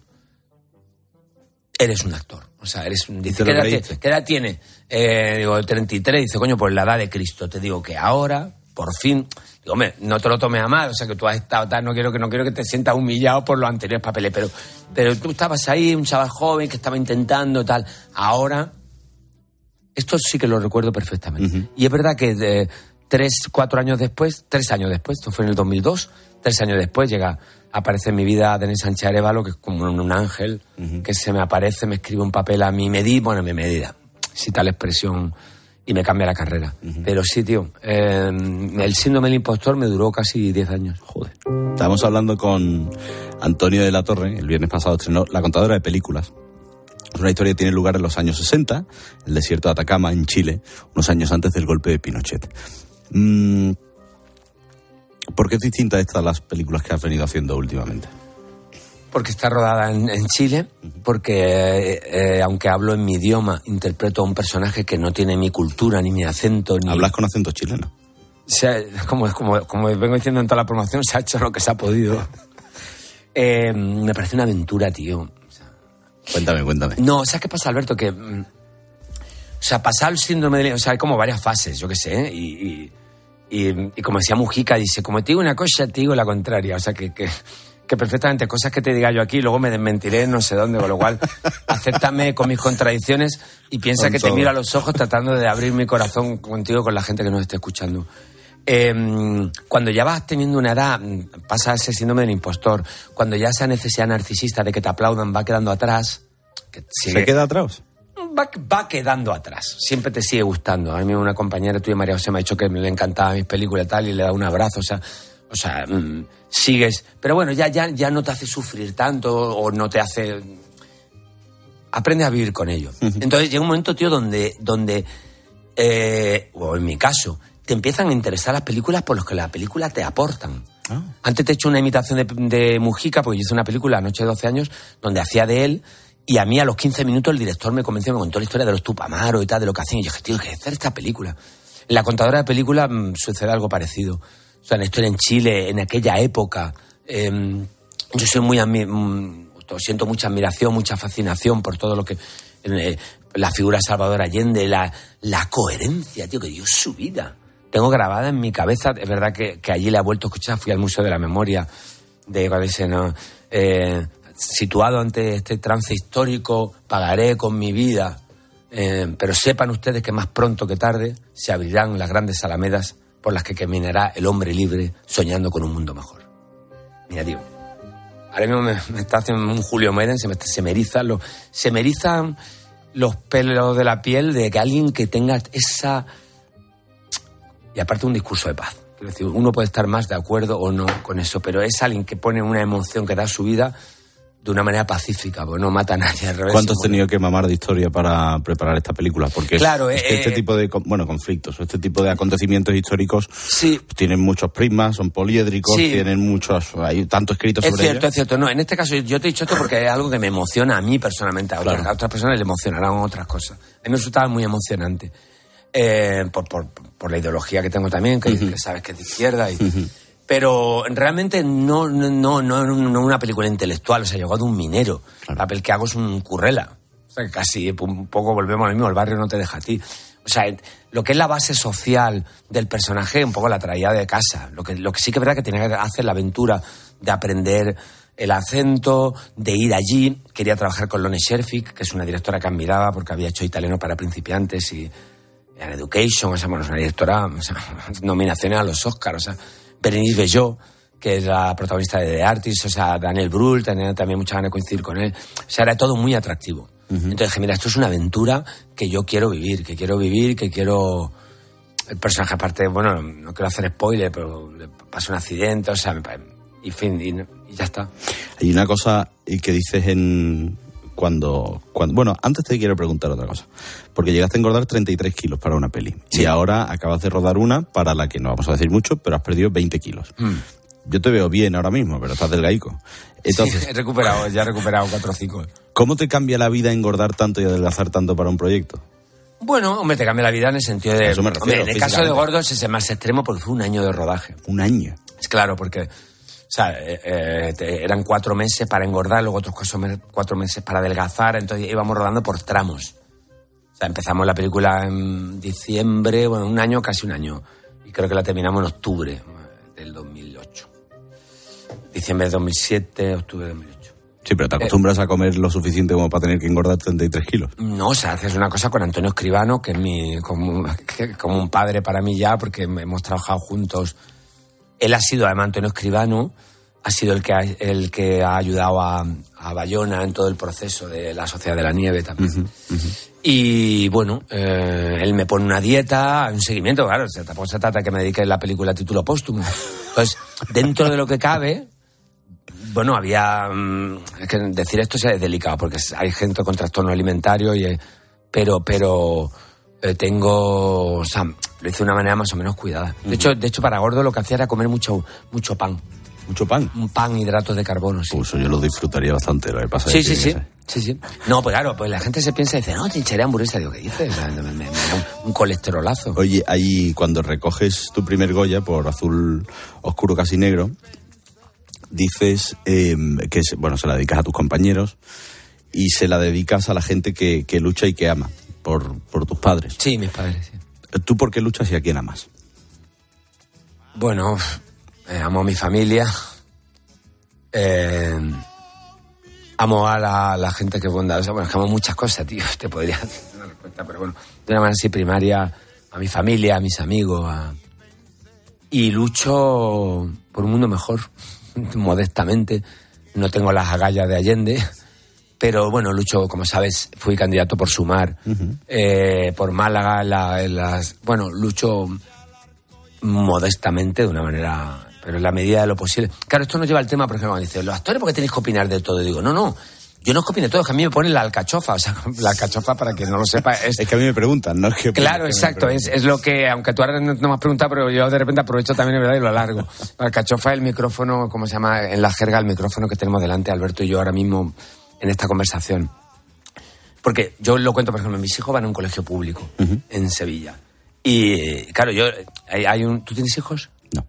eres un actor. O sea, eres un... Dice, ¿qué edad, te, ¿qué edad tiene? Eh, digo, treinta y tres. Dice, coño, pues la edad de Cristo. Te digo que ahora, por fin... Digo, hombre, no te lo tomes a mal. O sea, que tú has estado tal... No quiero que, no quiero que te sientas humillado por los anteriores papeles. Pero, pero tú estabas ahí, un chaval joven que estaba intentando tal. Ahora... Esto sí que lo recuerdo perfectamente. Uh-huh. Y es verdad que de tres, cuatro años después... Tres años después, esto fue en el dos mil dos... Tres años después llega... Aparece en mi vida Denis Sánchez Arévalo, que es como un ángel, uh-huh. que se me aparece, me escribe un papel a mi medida, bueno, a mi medida, si tal expresión, y me cambia la carrera. Uh-huh. Pero sí, tío, eh, el síndrome del impostor me duró casi diez años. Joder. Estábamos hablando con Antonio de la Torre, el viernes pasado estrenó La contadora de películas. Es una historia que tiene lugar en los años sesenta, el desierto de Atacama, en Chile, unos años antes del golpe de Pinochet. Mm. ¿Por qué es distinta esta a las películas que has venido haciendo últimamente? Porque está rodada en, en Chile, porque eh, eh, aunque hablo en mi idioma, interpreto a un personaje que no tiene mi cultura, ni mi acento. Ni... ¿Hablas con acento chileno? O sea, como, como, como vengo diciendo en toda la promoción, se ha hecho lo que se ha podido. eh, me parece una aventura, tío. O sea, cuéntame, cuéntame. No, ¿sabes qué pasa, Alberto? Que, o sea, pasar el síndrome de... O sea, hay como varias fases, yo qué sé, ¿eh? y... y Y, y como decía Mujica, dice, como te digo una cosa, te digo la contraria. O sea, que, que, que perfectamente cosas que te diga yo aquí, luego me desmentiré no sé dónde, con lo cual, acéptame con mis contradicciones y piensa con que todo. Te miro a los ojos tratando de abrir mi corazón contigo, con la gente que nos esté escuchando. Eh, cuando ya vas teniendo una edad, pasa ese síndrome del impostor. Cuando ya esa necesidad narcisista de que te aplaudan va quedando atrás. Que sigue, ¿se queda atrás? Va, va quedando atrás. Siempre te sigue gustando. A mí una compañera tuya, María José, me ha dicho que le encantaban mis películas y tal, y le da un abrazo. O sea, o sea mmm, sigues. Pero bueno, ya, ya, ya no te hace sufrir tanto o no te hace... Aprendes a vivir con ello. Uh-huh. Entonces llega un momento, tío, donde, donde eh, o en mi caso, te empiezan a interesar las películas por las que las películas te aportan. Oh. Antes te he hecho una imitación de, de Mujica, porque yo hice una película, Noche de doce años, donde hacía de él. Y a mí a los quince minutos el director me convenció, me contó la historia de los Tupamaros y tal, de lo que hacían. Y yo dije, tío, hay que hacer esta película. En La contadora de películas mmm, sucede algo parecido. sea, en la historia en Chile, en aquella época. Eh, yo soy muy... Admi- siento mucha admiración, mucha fascinación por todo lo que... Eh, la figura de Salvador Allende, la, la coherencia, tío, que dio su vida. Tengo grabada en mi cabeza, es verdad que, que allí la he vuelto a escuchar, fui al Museo de la Memoria, de cuando dice, no, eh, situado ante este trance histórico, pagaré con mi vida, eh, pero sepan ustedes que más pronto que tarde se abrirán las grandes alamedas por las que caminará el hombre libre soñando con un mundo mejor. Mira, tío, ahora mismo me, me está haciendo un Julio Meden, se me, se me erizan los, se me erizan los pelos de la piel de que alguien que tenga esa... Y aparte un discurso de paz. Quiero decir, uno puede estar más de acuerdo o no con eso, pero es alguien que pone una emoción que da su vida de una manera pacífica, porque no mata a nadie. Al revés. ¿Cuánto has tenido que mamar de historia para preparar esta película? Porque claro, es, eh, es que este tipo de bueno conflictos, este tipo de acontecimientos históricos sí. tienen muchos prismas, son poliédricos, sí. tienen muchos, hay tanto escrito sobre ellos. Es cierto, ellos. es cierto. No, en este caso yo te he dicho esto porque es algo que me emociona a mí personalmente, a otras, claro. a otras personas le emocionarán otras cosas. A mí me resultaba muy emocionante. Eh, por, por, por la ideología que tengo también, que, uh-huh. que sabes que es de izquierda. Y, uh-huh. Pero realmente no, no, no, no, no una película intelectual, o sea, llegó de un minero. Claro. El papel que hago es un currela. O sea, que casi un poco volvemos a lo mismo, el barrio no te deja a ti. O sea, lo que es la base social del personaje, un poco la traía de casa. Lo que, lo que sí que es verdad que tenía que hacer la aventura de aprender el acento, de ir allí. Quería trabajar con Lone Scherfig, que es una directora que admiraba porque había hecho Italiano para principiantes y en Education, o sea, bueno, es una directora, o sea, nominaciones a los Oscars, o sea, Berenice Bejo, que es la protagonista de The Artist, o sea, Daniel Brühl, tenía también muchas ganas de coincidir con él, o sea, era todo muy atractivo. Uh-huh. Entonces dije, mira, esto es una aventura que yo quiero vivir, que quiero vivir, que quiero... El personaje aparte, bueno, no quiero hacer spoiler, pero le pasa un accidente, o sea, y fin, y, y ya está. Hay una cosa que dices en... Cuando, cuando, bueno, antes te quiero preguntar otra cosa. Porque llegaste a engordar treinta y tres kilos para una peli. Sí. Y ahora acabas de rodar una para la que no vamos a decir mucho, pero has perdido veinte kilos. Mm. Yo te veo bien ahora mismo, pero estás delgaico. Entonces, sí, he recuperado, ya he recuperado cuatro o cinco. ¿Cómo te cambia la vida engordar tanto y adelgazar tanto para un proyecto? Bueno, hombre, te cambia la vida en el sentido de... Eso me refiero, hombre, en el caso de Gordos es el más extremo porque fue un año de rodaje. ¿Un año? Es claro, porque... O sea, eh, eh, eran cuatro meses para engordar, luego otros cuatro meses para adelgazar, entonces íbamos rodando por tramos. O sea, empezamos la película en diciembre, bueno, un año, casi un año. Y creo que la terminamos en octubre del dos mil ocho. Diciembre de dos mil siete, octubre de dos mil ocho. Sí, pero ¿te acostumbras eh, a comer lo suficiente como para tener que engordar treinta y tres kilos? No, o sea, haces una cosa con Antonio Escribano, que es mi, como, que, como un padre para mí ya, porque hemos trabajado juntos. Él ha sido, además, Antonio Escribano, ha sido el que ha, el que ha ayudado a, a Bayona en todo el proceso de la Sociedad de la Nieve también. Uh-huh, uh-huh. Y, bueno, eh, él me pone una dieta, un seguimiento, claro, o sea, tampoco se trata de que me dedique la película a título póstumo. Entonces, dentro de lo que cabe, bueno, había... Es que decir esto es delicado, porque hay gente con trastorno alimentario, y, pero... pero Eh, tengo, o sea, lo hice de una manera más o menos cuidada. De hecho, de hecho para gordo lo que hacía era comer mucho, mucho pan. ¿Mucho pan? Un pan, hidratos de carbono, sí. Pues eso yo lo disfrutaría bastante, lo que pasa sí, es sí, que... Sí, sí, sí, sí. No, pues claro, pues la gente se piensa y dice, no, te hincharé hamburguesa. Digo, ¿qué dices? Me, me, me da un, un colesterolazo. Oye, ahí cuando recoges tu primer Goya por azul oscuro casi negro, dices eh, que, bueno, se la dedicas a tus compañeros y se la dedicas a la gente que, que lucha y que ama. Por, por tus padres. Sí, mis padres, sí. ¿Tú por qué luchas y a quién amas? Bueno, eh, amo a mi familia. Eh, amo a la, la gente que es bondadosa. Bueno, es que amo muchas cosas, tío. Te podría hacer una respuesta, pero bueno, de una manera así primaria, a mi familia, a mis amigos. A... Y lucho por un mundo mejor, modestamente. No tengo las agallas de Allende. Pero bueno, lucho, como sabes, fui candidato por Sumar, uh-huh. eh, por Málaga, la, las, bueno, lucho modestamente de una manera, pero en la medida de lo posible. Claro, esto nos lleva al tema, por ejemplo, cuando dice, los actores, ¿por qué tenéis que opinar de todo? Y digo, no, no, yo no es que opine de todo, es que a mí me ponen la alcachofa, o sea, la alcachofa, para quien no lo sepa, es... Es que a mí me preguntan, ¿no? Es que claro, que exacto, es, es lo que, aunque tú ahora no, no me has preguntado, pero yo de repente aprovecho también, ¿verdad?, y lo alargo. La alcachofa es el micrófono, ¿cómo se llama? En la jerga, el micrófono que tenemos delante, Alberto y yo ahora mismo, en esta conversación. Porque yo lo cuento, por ejemplo, mis hijos van a un colegio público uh-huh. en Sevilla. Y, claro, yo... Hay, hay un, ¿tú tienes hijos? No.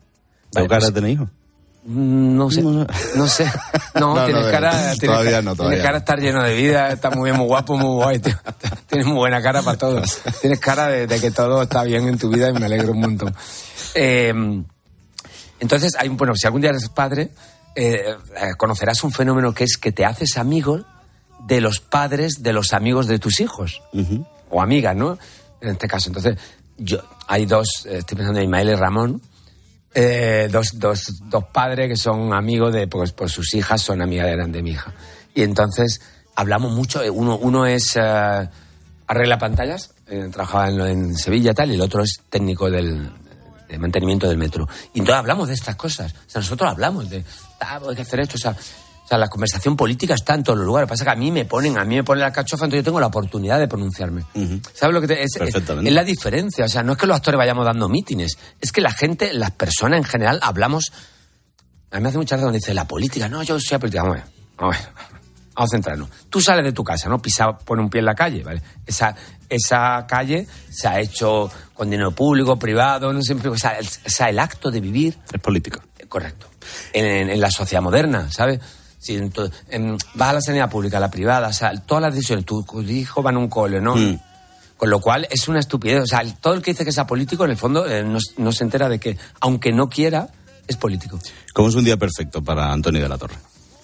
¿Tengo cara de tener hijos? No sé, no sé. No, No, tienes no, cara... todavía tienes, no, todavía Tienes cara de estar lleno de vida, estás muy bien, muy guapo, muy guay, tío. Tienes muy buena cara para todo. Tienes cara de, de que todo está bien en tu vida y me alegro un montón. Eh, entonces, hay, bueno, si algún día eres padre, eh, conocerás un fenómeno que es que te haces amigo de los padres de los amigos de tus hijos. Uh-huh. O amigas, ¿no? En este caso. Entonces, yo hay dos, eh, estoy pensando en Ismael y Ramón, eh, dos, dos, dos padres que son amigos de, pues, pues sus hijas son amigas de, de mi hija. Y entonces hablamos mucho, uno, uno es eh, arregla pantallas, eh, trabajaba en, en Sevilla y tal, y el otro es técnico del, de mantenimiento del metro. Y entonces hablamos de estas cosas. O sea, nosotros hablamos de, ah, hay que hacer esto, o sea... O sea, la conversación política está en todos los lugares. Lo que pasa es que a mí me ponen, a mí me ponen la cachofa, entonces yo tengo la oportunidad de pronunciarme. Uh-huh. ¿Sabes lo que te, es? Es la diferencia. O sea, no es que los actores vayamos dando mítines, es que la gente, las personas en general, hablamos... A mí me hace mucha gracia cuando dice, la política, no, yo soy política. Vamos a ver, vamos a ver, vamos a centrarnos. Tú sales de tu casa, ¿no? Pisa, pone un pie en la calle, ¿vale? Esa, esa calle se ha hecho con dinero público, privado, no siempre... O sea, el, o sea, el acto de vivir... Es político. Correcto. En, en, en la sociedad moderna, ¿sabes? Si en tu, en, vas a la sanidad pública, a la privada, o sea, todas las decisiones, tu, tu hijo va en un cole, ¿no? Mm. Con lo cual es una estupidez. O sea, todo el que dice que sea político, en el fondo, eh, no, no se entera de que, aunque no quiera, es político. ¿Cómo es un día perfecto para Antonio de la Torre?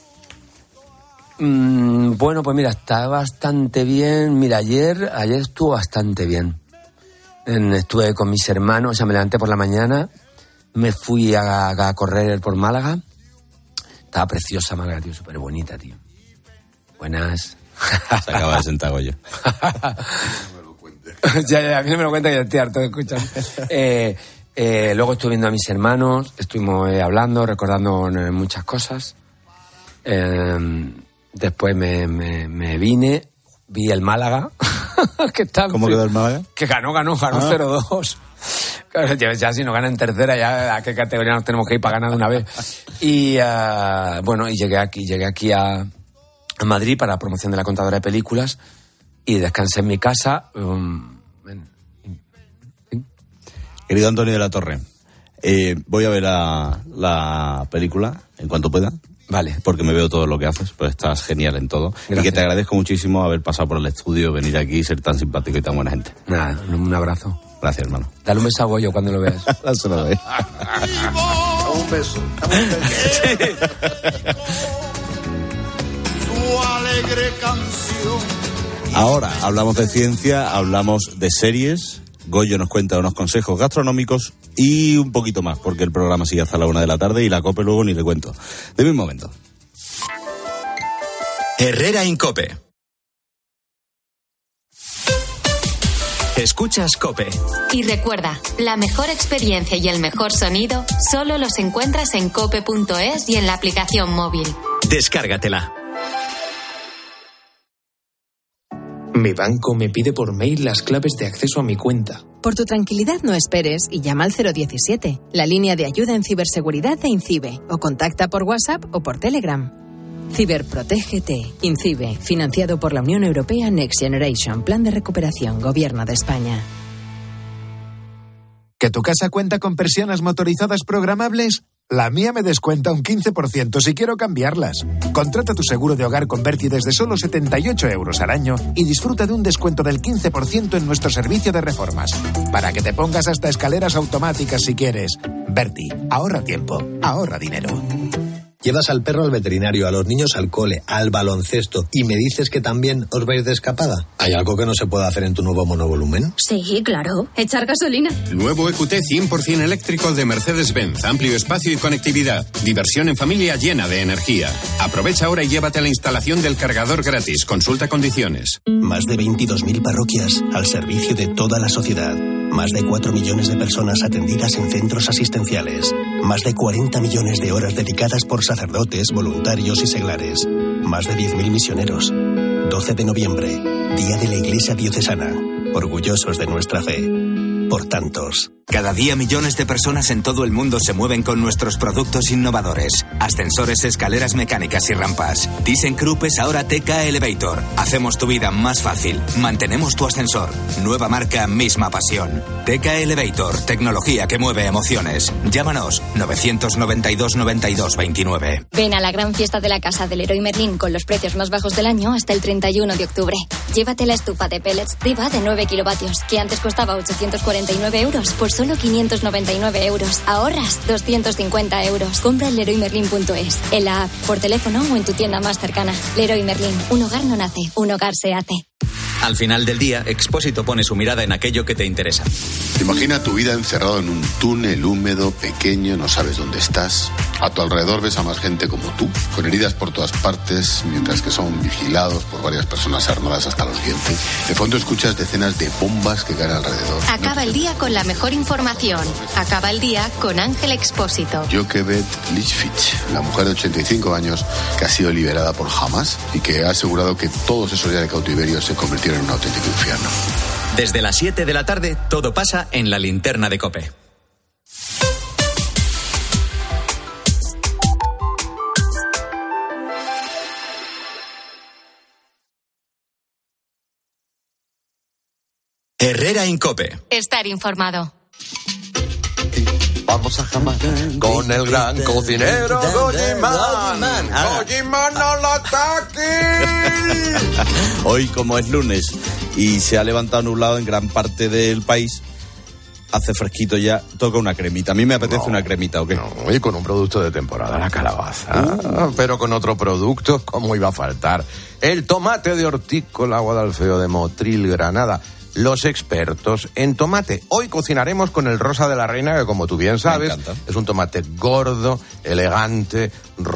Mm, bueno, pues mira, está bastante bien. Mira, ayer, ayer estuvo bastante bien. En, estuve con mis hermanos, o sea, me levanté por la mañana, me fui a, a correr por Málaga. Estaba preciosa Málaga, tío, súper bonita, tío. Buenas. Se acaba de sentar Goyo. ya, ya, a mí no me lo cuenta que ya estoy harto de escuchar. Eh, eh, luego estuve viendo a mis hermanos, estuvimos eh, hablando, recordando eh, muchas cosas. Eh, después me, me, me vine, vi el Málaga. que está, ¿Cómo quedó el Málaga? Que ganó, ganó, ganó ah. cero dos. Ya, ya si nos gana en tercera, ya a qué categoría nos tenemos que ir para ganar de una vez. Y uh, bueno, y llegué aquí, llegué aquí a, a Madrid para la promoción de la contadora de películas y descansé en mi casa. Um, en, en... Querido Antonio de la Torre, eh, voy a ver la, la película en cuanto pueda. Vale. Porque me veo todo lo que haces, pues estás genial en todo. Gracias. Y que te agradezco muchísimo haber pasado por el estudio, venir aquí, ser tan simpático y tan buena gente. Nada, un abrazo. Gracias, hermano. Dale un beso a Goyo cuando lo veas. Se lo doy. Un beso. Sí. Su alegre canción. Ahora hablamos de ciencia, hablamos de series. Goyo nos cuenta unos consejos gastronómicos y un poquito más, porque el programa sigue hasta la una de la tarde y la COPE luego ni le cuento. Deme un momento. Herrera Incope. Escuchas COPE. Y recuerda, la mejor experiencia y el mejor sonido solo los encuentras en cope punto es y en la aplicación móvil. Descárgatela. Mi banco me pide por mail las claves de acceso a mi cuenta. Por tu tranquilidad no esperes y llama al cero diecisiete, la línea de ayuda en ciberseguridad de INCIBE, o contacta por WhatsApp o por Telegram. Ciberprotégete. INCIBE, financiado por la Unión Europea Next Generation, Plan de Recuperación, Gobierno de España. ¿Que tu casa cuenta con persianas motorizadas programables? La mía me descuenta un quince por ciento si quiero cambiarlas. Contrata tu seguro de hogar con Berti desde solo setenta y ocho euros al año y disfruta de un descuento del quince por ciento en nuestro servicio de reformas. Para que te pongas hasta escaleras automáticas si quieres. Berti, ahorra tiempo, ahorra dinero. Llevas al perro al veterinario, a los niños al cole, al baloncesto y me dices que también os vais de escapada. ¿Hay algo que no se pueda hacer en tu nuevo monovolumen? Sí, claro. Echar gasolina. Nuevo E Q T cien por ciento eléctrico de Mercedes-Benz. Amplio espacio y conectividad. Diversión en familia llena de energía. Aprovecha ahora y llévate la instalación del cargador gratis. Consulta condiciones. Más de veintidós mil parroquias al servicio de toda la sociedad. Más de cuatro millones de personas atendidas en centros asistenciales. Más de cuarenta millones de horas dedicadas por sacerdotes, voluntarios y seglares. Más de diez mil misioneros. doce de noviembre, Día de la Iglesia Diocesana. Orgullosos de nuestra fe. Por tantos. Cada día millones de personas en todo el mundo se mueven con nuestros productos innovadores. Ascensores, escaleras mecánicas y rampas. ThyssenKrupp es ahora T K Elevator. Hacemos tu vida más fácil. Mantenemos tu ascensor. Nueva marca, misma pasión. T K Elevator, tecnología que mueve emociones. Llámanos novecientos noventa y dos, noventa y dos, veintinueve. Ven a la gran fiesta de la casa del Leroy Merlin con los precios más bajos del año hasta el treinta y uno de octubre. Llévate la estufa de pellets Diva de nueve kilovatios, que antes costaba ochocientos cuarenta y nueve euros, por solo quinientos noventa y nueve euros. Ahorras doscientos cincuenta euros. Compra en leroy merlin punto es, en la app, por teléfono o en tu tienda más cercana. Leroy Merlin, un hogar no nace, un hogar se hace. Al final del día, Expósito pone su mirada en aquello que te interesa. Imagina tu vida encerrado en un túnel húmedo, pequeño, no sabes dónde estás. A tu alrededor ves a más gente como tú, con heridas por todas partes, mientras que son vigilados por varias personas armadas hasta los dientes. De fondo escuchas decenas de bombas que caen alrededor. Acaba el día con la mejor información. Acaba el día con Ángel Expósito. Joquebed Lichfield, la mujer de ochenta y cinco años que ha sido liberada por Hamas y que ha asegurado que todos esos días de cautiverio se convirtieron en un auténtico infierno. Desde las siete de la tarde, todo pasa en la linterna de COPE. Herrera en COPE. Estar informado. Vamos a jamar con el gran cocinero Goyiman. Goyiman al ataque. Hoy, como es lunes y se ha levantado nublado en gran parte del país, hace fresquito ya, toca una cremita. A mí me apetece no, una cremita, ¿o qué? No, y con un producto de temporada, la calabaza. Uh. Pero con otro producto, ¿cómo iba a faltar? El tomate de hortícola Guadalfeo de Motril, Granada. Los expertos en tomate. Hoy cocinaremos con el rosa de la reina, que como tú bien sabes, es un tomate gordo, elegante,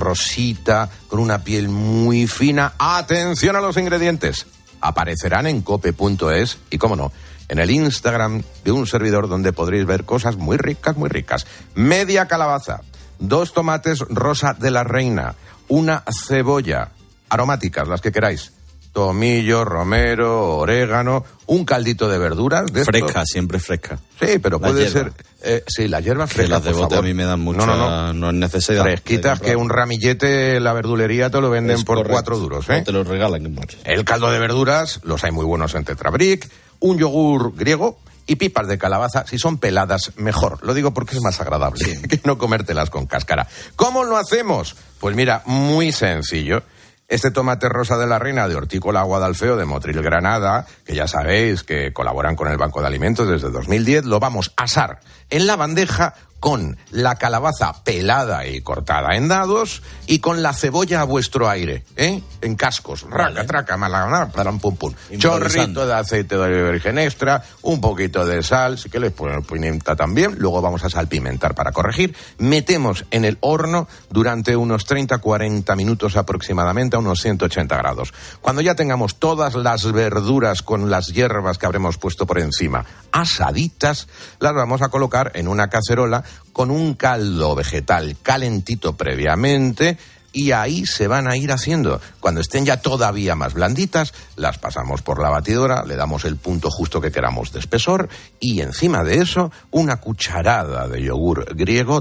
rosita, con una piel muy fina. ¡Atención a los ingredientes! Aparecerán en cope punto es y, cómo no, en el Instagram de un servidor donde podréis ver cosas muy ricas, muy ricas. Media calabaza, dos tomates rosa de la reina, una cebolla, aromáticas, las que queráis, tomillo, romero, orégano, un caldito de verduras. De fresca, esto. Siempre fresca. Sí, pero la puede hierba. ser... Eh, sí, la hierba fresca, que las de por bote favor. A mí me dan mucha... No, no, no. no es necesidad. Fresquitas, que un ramillete en la verdulería te lo venden es por correcto. cuatro duros, ¿eh? No te lo regalan. El caldo de verduras, los hay muy buenos en Tetrabric, un yogur griego y pipas de calabaza, si son peladas, mejor. Lo digo porque es más agradable sí. que no comértelas con cáscara. ¿Cómo lo hacemos? Pues mira, muy sencillo. Este tomate rosa de la reina de hortícola Guadalfeo de Motril, Granada, que ya sabéis que colaboran con el Banco de Alimentos desde dos mil diez, lo vamos a asar en la bandeja con la calabaza pelada y cortada en dados y con la cebolla a vuestro aire, ¿eh? En cascos, raca, vale. traca, malagana, param, pum, pum. Chorrito de aceite de oliva virgen extra, un poquito de sal, sí que les ponemos pimienta también, luego vamos a salpimentar para corregir. Metemos en el horno durante unos treinta a cuarenta minutos aproximadamente a unos ciento ochenta grados. Cuando ya tengamos todas las verduras con las hierbas que habremos puesto por encima asaditas, las vamos a colocar en una cacerola con un caldo vegetal calentito previamente y ahí se van a ir haciendo. Cuando estén ya todavía más blanditas, las pasamos por la batidora, le damos el punto justo que queramos de espesor y encima de eso una cucharada de yogur griego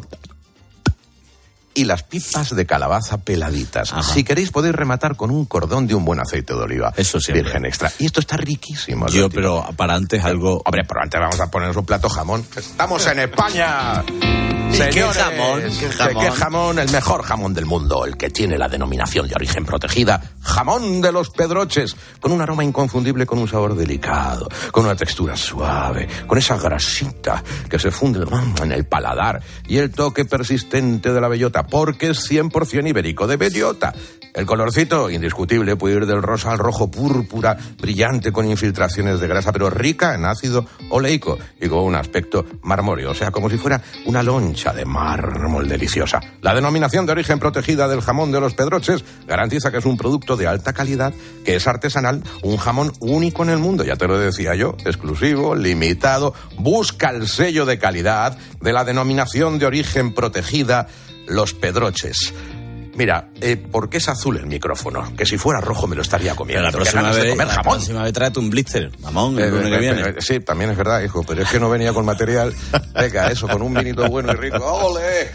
y las pipas de calabaza peladitas. Ajá. Si queréis podéis rematar con un cordón de un buen aceite de oliva. Eso siempre. Virgen extra. Y esto está riquísimo. Yo, pero para antes algo... Hombre, pero antes vamos a ponernos un plato jamón. ¡Estamos en España! Señores, ¿qué jamón? ¿Qué jamón? ¿Qué jamón? El mejor jamón del mundo, el que tiene la denominación de origen protegida. Jamón de los Pedroches, con un aroma inconfundible, con un sabor delicado, con una textura suave, con esa grasita que se funde en el paladar y el toque persistente de la bellota, porque es cien por ciento ibérico de bellota. El colorcito, indiscutible, puede ir del rosa al rojo púrpura, brillante con infiltraciones de grasa, pero rica en ácido oleico y con un aspecto marmóreo, o sea, como si fuera una loncha de mármol deliciosa. La denominación de origen protegida del jamón de los Pedroches garantiza que es un producto de alta calidad, que es artesanal, un jamón único en el mundo, ya te lo decía yo, exclusivo, limitado. Busca el sello de calidad de la denominación de origen protegida Los Pedroches. Mira, eh, ¿por qué es azul el micrófono? Que si fuera rojo me lo estaría comiendo. Pero la próxima vez, comer la jamón. próxima vez tráete un blister, mamón, el Eh, lunes que eh, viene. eh, sí, también es verdad, hijo, pero es que no venía con material. Venga, eso, con un vinito bueno y rico. ¡Ole!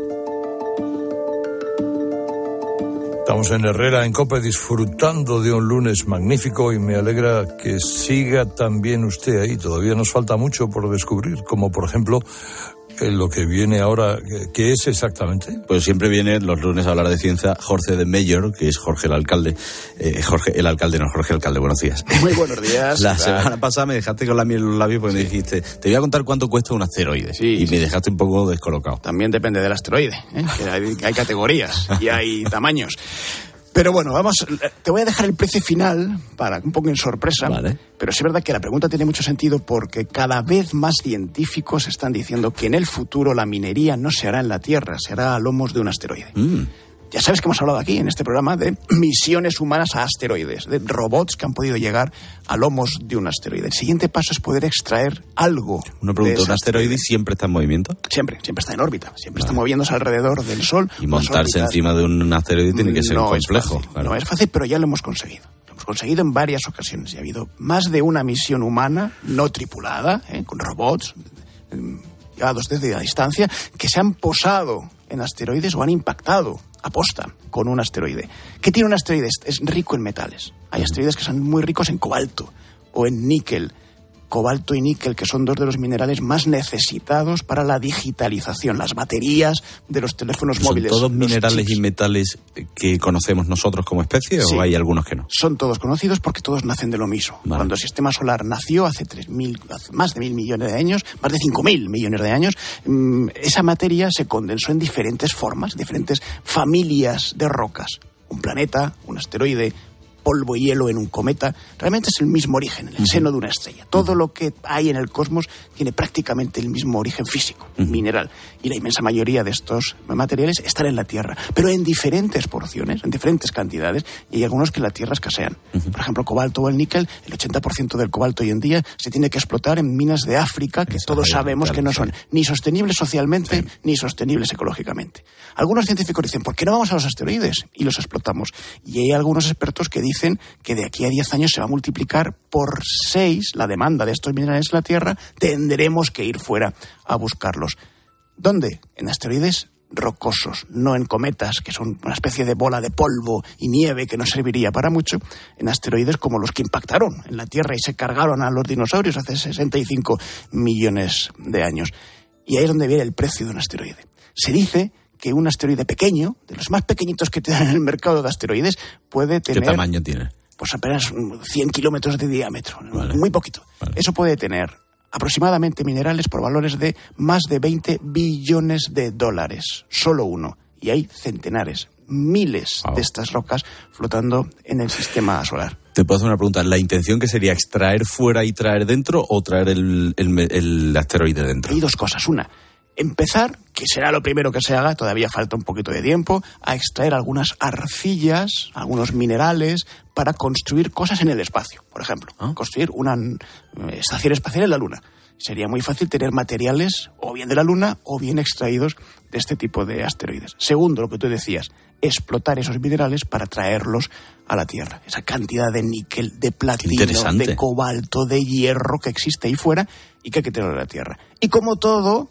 Estamos en Herrera, en COPE, disfrutando de un lunes magnífico y me alegra que siga también usted ahí. Todavía nos falta mucho por descubrir, como por ejemplo eh, lo que viene ahora. ¿Qué es exactamente? Pues siempre viene los lunes a hablar de ciencia Jorge de Mayor, que es Jorge el alcalde. Eh, Jorge el alcalde, no, Jorge el alcalde, buenos días. Muy buenos días. La semana pasada me dejaste con la miel en los labios porque me dijiste, te voy a contar cuánto cuesta un asteroide. Sí, y sí. me dejaste un poco descolocado. También depende del asteroide, ¿eh? Que hay, hay categorías y hay tamaños. Pero bueno, vamos, te voy a dejar el precio final para un poco en sorpresa. Vale. Pero sí es verdad que la pregunta tiene mucho sentido porque cada vez más científicos están diciendo que en el futuro la minería no se hará en la Tierra, se hará a lomos de un asteroide. Mm. Ya sabes que hemos hablado aquí en este programa de misiones humanas a asteroides, de robots que han podido llegar a lomos de un asteroide. El siguiente paso es poder extraer algo. Una pregunta, de ¿un asteroide siempre está en movimiento? Siempre, siempre está en órbita, siempre está moviéndose alrededor del Sol. Y montarse encima de un asteroide tiene que ser no complejo. Es fácil, no es fácil, pero ya lo hemos conseguido. Lo hemos conseguido en varias ocasiones. Y ha habido más de una misión humana no tripulada, ¿eh? Con robots eh, llevados desde la distancia, que se han posado en asteroides o han impactado aposta con un asteroide. ¿Qué tiene un asteroide? Es rico en metales. Hay asteroides que son muy ricos en cobalto o en níquel. Cobalto y níquel, que son dos de los minerales más necesitados para la digitalización, las baterías de los teléfonos ¿Son móviles. todos los minerales chips. y metales que conocemos nosotros como especie Sí. o hay algunos que no? Son todos conocidos porque todos nacen de lo mismo. Vale. Cuando el sistema solar nació hace, tres mil, hace más de mil millones de años, más de cinco mil millones de años, mmm, esa materia se condensó en diferentes formas, diferentes familias de rocas. Un planeta, un asteroide, polvo y hielo en un cometa. Realmente es el mismo origen, en el seno de una estrella. Todo lo que hay en el cosmos tiene prácticamente el mismo origen físico, mineral. Y la inmensa mayoría de estos materiales están en la Tierra, pero en diferentes porciones, en diferentes cantidades, y hay algunos que en la Tierra escasean. Por ejemplo, cobalto o el níquel, el ochenta por ciento del cobalto hoy en día se tiene que explotar en minas de África, que todos sabemos que no son ni sostenibles socialmente ni sostenibles ecológicamente. Algunos científicos dicen, ¿por qué no vamos a los asteroides y los explotamos? Y hay algunos expertos que dicen que de aquí a diez años se va a multiplicar por seis la demanda de estos minerales en la Tierra, tendremos que ir fuera a buscarlos. ¿Dónde? En asteroides rocosos, no en cometas, que son una especie de bola de polvo y nieve que no serviría para mucho, en asteroides como los que impactaron en la Tierra y se cargaron a los dinosaurios hace sesenta y cinco millones de años. Y ahí es donde viene el precio de un asteroide. Se dice que un asteroide pequeño, de los más pequeñitos que te dan en el mercado de asteroides, puede tener... ¿Qué tamaño tiene? Pues apenas cien kilómetros de diámetro, Vale. muy poquito. Vale. Eso puede tener aproximadamente minerales por valores de más de veinte billones de dólares, solo uno. Y hay centenares, miles wow. de estas rocas flotando en el sistema solar. Te puedo hacer una pregunta. ¿La intención que sería extraer fuera y traer dentro o traer el, el, el asteroide dentro? Hay dos cosas. Una, empezar, que será lo primero que se haga, todavía falta un poquito de tiempo, a extraer algunas arcillas, algunos minerales, para construir cosas en el espacio. Por ejemplo, ¿Ah? construir una estación espacial en la Luna. Sería muy fácil tener materiales o bien de la Luna o bien extraídos de este tipo de asteroides. Segundo, lo que tú decías, explotar esos minerales para traerlos a la Tierra. Esa cantidad de níquel, de platino, de cobalto, de hierro que existe ahí fuera y que hay que tenerlo a la Tierra. Y como todo,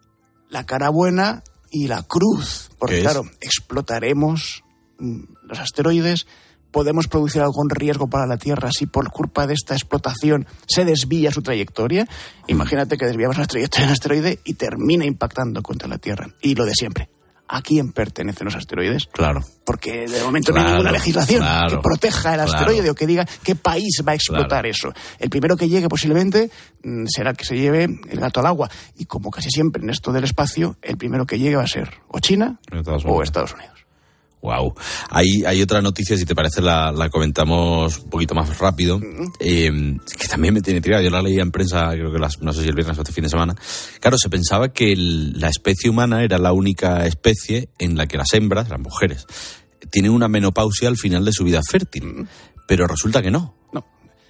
la cara buena y la cruz. Porque claro, explotaremos los asteroides, podemos producir algún riesgo para la Tierra si por culpa de esta explotación se desvía su trayectoria. Imagínate que desviamos la trayectoria de un asteroide y termina impactando contra la Tierra. Y lo de siempre. ¿A quién pertenecen los asteroides? Claro. Porque de momento claro, no hay ninguna legislación claro, que proteja el asteroide claro. o que diga qué país va a explotar claro. eso. El primero que llegue posiblemente será el que se lleve el gato al agua. Y como casi siempre en esto del espacio, el primero que llegue va a ser o China Estados o Estados Unidos. Wow. Hay, hay otra noticia, si te parece, la, la comentamos un poquito más rápido, uh-huh. eh, que también me tiene tirada. Yo la leía en prensa, creo que las, no sé si el viernes o este fin de semana. Claro, se pensaba que el, la especie humana era la única especie en la que las hembras, las mujeres, tienen una menopausia al final de su vida fértil. Uh-huh. Pero resulta que no. No.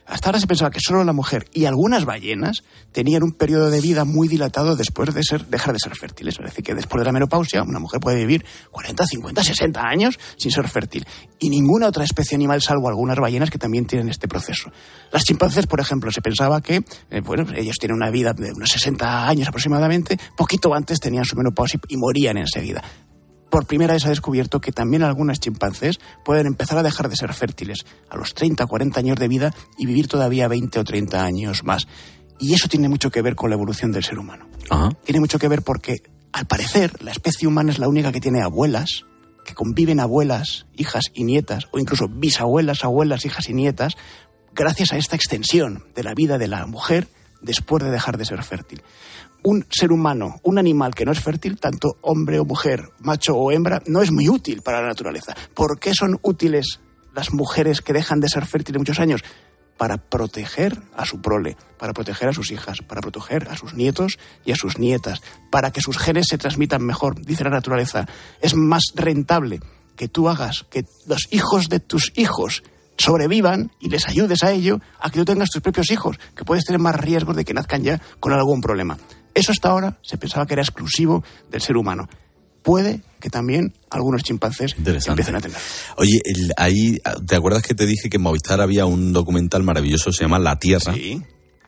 hasta ahora se pensaba que solo la mujer y algunas ballenas tenían un periodo de vida muy dilatado después de ser, dejar de ser fértiles. Es decir, que después de la menopausia una mujer puede vivir cuarenta, cincuenta, sesenta años sin ser fértil. Y ninguna otra especie animal, salvo algunas ballenas, que también tienen este proceso. Las chimpancés, por ejemplo, se pensaba que eh, bueno, ellos tienen una vida de unos sesenta años aproximadamente, poquito antes tenían su menopausia y morían enseguida. Por primera vez se ha descubierto que también algunas chimpancés pueden empezar a dejar de ser fértiles a los treinta, cuarenta años de vida y vivir todavía veinte o treinta años más. Y eso tiene mucho que ver con la evolución del ser humano. Ajá. Tiene mucho que ver porque, al parecer, la especie humana es la única que tiene abuelas, que conviven abuelas, hijas y nietas, o incluso bisabuelas, abuelas, hijas y nietas, gracias a esta extensión de la vida de la mujer después de dejar de ser fértil. Un ser humano, un animal que no es fértil, tanto hombre o mujer, macho o hembra, no es muy útil para la naturaleza. ¿Por qué son útiles las mujeres que dejan de ser fértiles muchos años? Para proteger a su prole, para proteger a sus hijas, para proteger a sus nietos y a sus nietas, para que sus genes se transmitan mejor. Dice la naturaleza, es más rentable que tú hagas que los hijos de tus hijos sobrevivan y les ayudes a ello, a que tú tengas tus propios hijos, que puedes tener más riesgos de que nazcan ya con algún problema. Eso hasta ahora se pensaba que era exclusivo del ser humano. Puede que también algunos chimpancés empiecen a tener. Oye, el, ahí, ¿te acuerdas que te dije que en Movistar había un documental maravilloso, se llama La Tierra? Sí.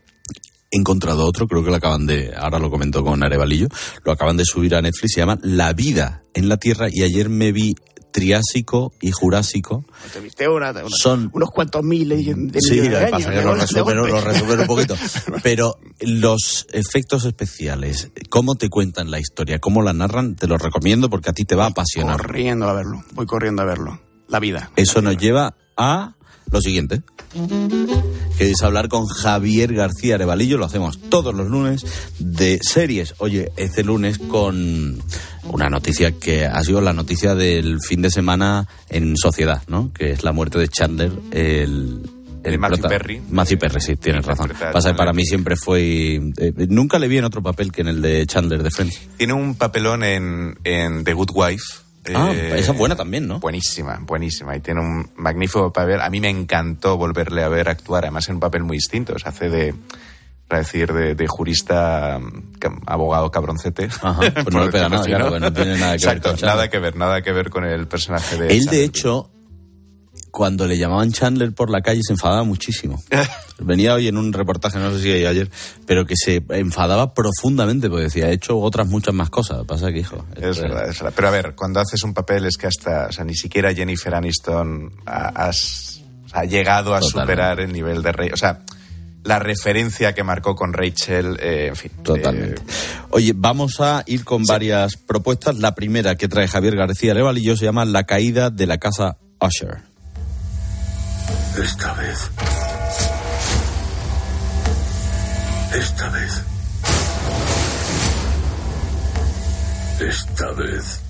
He encontrado otro, creo que lo acaban de, ahora lo comentó con Arevalillo, lo acaban de subir a Netflix, se llama La Vida en la Tierra, y ayer me vi Triásico y Jurásico. Te viste una, una, son unos cuantos miles de, de sí, millones de años. Pasa que lo resumero, lo resumero un poquito. Pero los efectos especiales, cómo te cuentan la historia, cómo la narran, te lo recomiendo porque a ti te va a apasionar. Voy corriendo a verlo, voy corriendo a verlo. La vida. Eso nos lleva a lo siguiente, que es hablar con Javier García Arevalillo. Lo hacemos todos los lunes de series. Oye, este lunes con una noticia que ha sido la noticia del fin de semana en Sociedad, ¿no? Que es la muerte de Chandler, el... El Matthew Perry. Matthew Perry, sí, tienes razón. Pasa que para mí siempre fue... Eh, nunca le vi en otro papel que en el de Chandler de Friends. Tiene un papelón en, en The Good Wife. Ah, eh, esa es buena también, ¿no? Buenísima, buenísima. Y tiene un magnífico papel. A mí me encantó volverle a ver actuar, además en un papel muy distinto. Se hace de, para decir, de, de jurista, abogado cabroncete. Ajá, pues no le pega nada, claro, no, no tiene nada que Exacto, ver con nada que ver, nada que ver con el personaje de Él, Chandler. de hecho, cuando le llamaban Chandler por la calle se enfadaba muchísimo. Venía hoy en un reportaje, no sé si ayer, pero que se enfadaba profundamente porque decía, he hecho otras muchas más cosas. Lo que pasa es que, hijo... Es verdad, es verdad. Pero a ver, cuando haces un papel es que hasta, o sea, ni siquiera Jennifer Aniston ha, has, ha llegado a Totalmente. superar el nivel de Rey. O sea, la referencia que marcó con Rachel, eh, en fin. Totalmente. Eh, Oye, vamos a ir con sí. varias propuestas. La primera que trae Javier García Arevalillo se llama La caída de la casa Usher. Esta vez. Esta vez. Esta vez.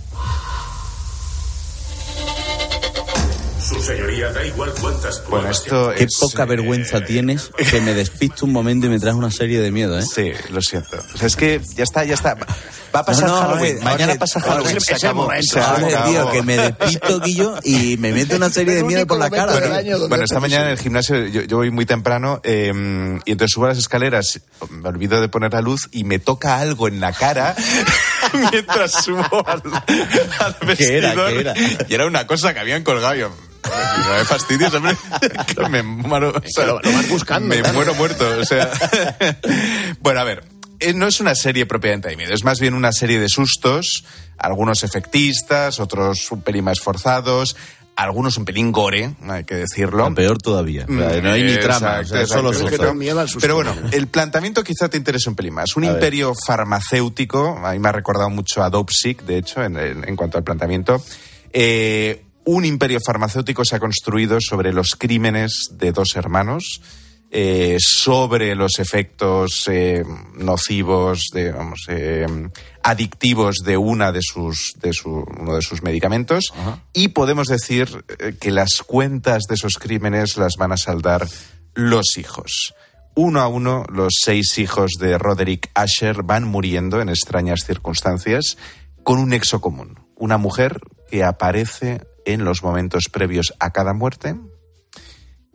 Su señoría, da igual cuántas pruebas. Bueno, esto Qué es, poca vergüenza eh... tienes que me despisto un momento y me traes una serie de miedo, ¿eh? Sí, lo siento. O sea, es que ya está, ya está. Va a pasar no, no, Halloween. Ahora, Mañana ahora, pasa Halloween. Ahora, se acabó. Se acabó. Tío, que me despisto, Guillo, y me mete una serie de miedo por la cara. Bueno, bueno esta mañana en el gimnasio yo, yo voy muy temprano eh, y entonces subo a las escaleras, me olvido de poner la luz y me toca algo en la cara mientras subo al, al vestidor. ¿Qué era? ¿Qué era? Y era una cosa que habían colgado yo. No me fastidies, hombre. Me muero, o sea, lo, lo vas buscando. Me claro. muero muerto, o sea. Bueno, a ver. No es una serie propiamente de miedo, es más bien una serie de sustos, algunos efectistas, otros un pelín más forzados, algunos un pelín gore, hay que decirlo. La peor todavía, mm, no hay ni trama, exacto, o sea, solo sustos. Pero bueno, el planteamiento quizá te interesa un pelín más. Un a imperio ver. farmacéutico, a mí me ha recordado mucho a Dopesick, de hecho, en, en, en cuanto al planteamiento. Eh, un imperio farmacéutico se ha construido sobre los crímenes de dos hermanos, Eh, sobre los efectos eh, nocivos, de, vamos, eh, adictivos de una de sus, de su, uno de sus medicamentos. Ajá. Y podemos decir eh, que las cuentas de esos crímenes las van a saldar los hijos. Uno a uno, los seis hijos de Roderick Usher van muriendo en extrañas circunstancias con un nexo común. Una mujer que aparece en los momentos previos a cada muerte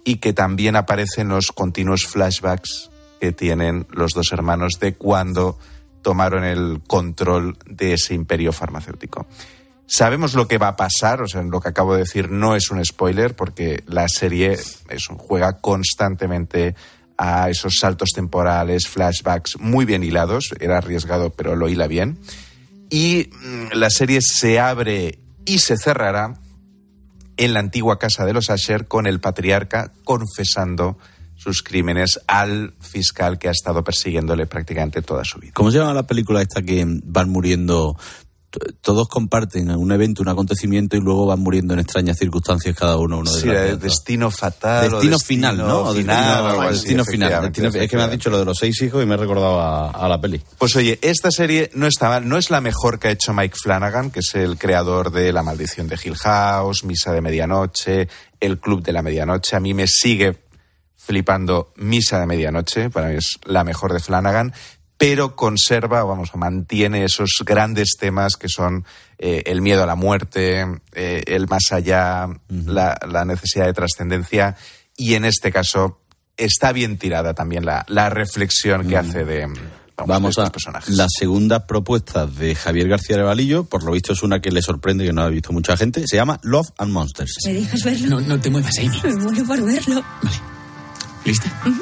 y que también aparecen los continuos flashbacks que tienen los dos hermanos de cuando tomaron el control de ese imperio farmacéutico. Sabemos lo que va a pasar, o sea, lo que acabo de decir no es un spoiler, porque la serie eso, juega constantemente a esos saltos temporales, flashbacks muy bien hilados. Era arriesgado, pero lo hila bien. Y mmm, la serie se abre y se cerrará en la antigua casa de los Asher, con el patriarca confesando sus crímenes al fiscal que ha estado persiguiéndole prácticamente toda su vida. ¿Cómo se llama la película esta que van muriendo? Todos comparten un evento, un acontecimiento, y luego van muriendo en extrañas circunstancias cada uno. uno de sí, de destino fatal. Destino, destino final, ¿no? O final, destino, algo así, destino final. Destino, es que me has dicho lo de los seis hijos y me he recordado a, a la peli. Pues oye, esta serie no está mal. No es la mejor que ha hecho Mike Flanagan, que es el creador de La maldición de Hill House, Misa de Medianoche, El Club de la Medianoche. A mí me sigue flipando Misa de Medianoche. Para mí es la mejor de Flanagan. Pero conserva, vamos, mantiene esos grandes temas que son eh, el miedo a la muerte, eh, el más allá, uh-huh. la, la necesidad de trascendencia, y en este caso está bien tirada también la, la reflexión uh-huh. que hace de, vamos, vamos de estos a personajes. La segunda propuesta de Javier García Valillo, por lo visto es una que le sorprende, que no ha visto mucha gente, se llama Love and Monsters. ¿Me dejas verlo? No, no te muevas, Amy. Me muero por verlo. Vale. ¿Lista? Uh-huh.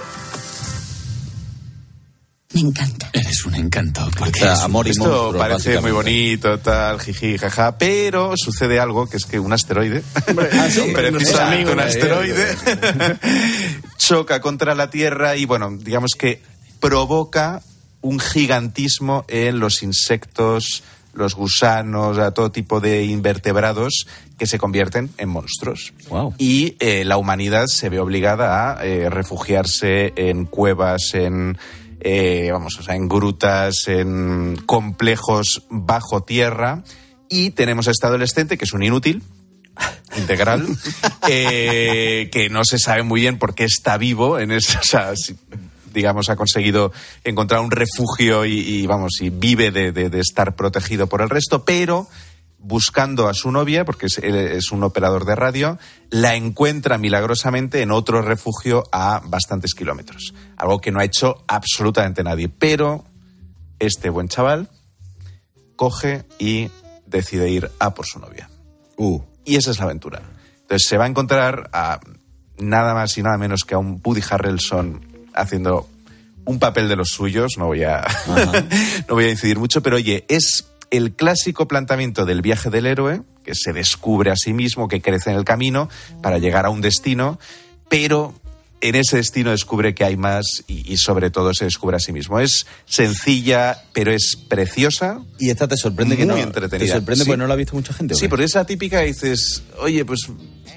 Me encanta. Eres un encanto. Porque o sea, amor y Esto monstruos, parece muy bonito, tal, jiji, jaja, pero sucede algo, que es que un asteroide, ah, sí, precisamente un asteroide, choca contra la Tierra y, bueno, digamos que provoca un gigantismo en los insectos, los gusanos, a todo tipo de invertebrados que se convierten en monstruos. Wow. Y eh, la humanidad se ve obligada a eh, refugiarse en cuevas, en... Eh, vamos, o sea, en grutas, en complejos bajo tierra, y tenemos a este adolescente que es un inútil integral, eh, que no se sabe muy bien por qué está vivo en eso, o sea, digamos, ha conseguido encontrar un refugio y, y vamos, y vive de, de, de estar protegido por el resto, pero buscando a su novia, porque es, es un operador de radio, la encuentra milagrosamente en otro refugio a bastantes kilómetros. Algo que no ha hecho absolutamente nadie. Pero este buen chaval coge y decide ir a por su novia. Uh. Y esa es la aventura. Entonces se va a encontrar a nada más y nada menos que a un Woody Harrelson haciendo un papel de los suyos. No voy a, no voy a incidir mucho, pero oye, es... el clásico planteamiento del viaje del héroe, que se descubre a sí mismo, que crece en el camino para llegar a un destino, pero en ese destino descubre que hay más y, y sobre todo se descubre a sí mismo. Es sencilla, pero es preciosa. Y esta te sorprende que no, entretenida. Te sorprende sí. porque no la ha visto mucha gente. Sí, porque es la típica que dices, oye, pues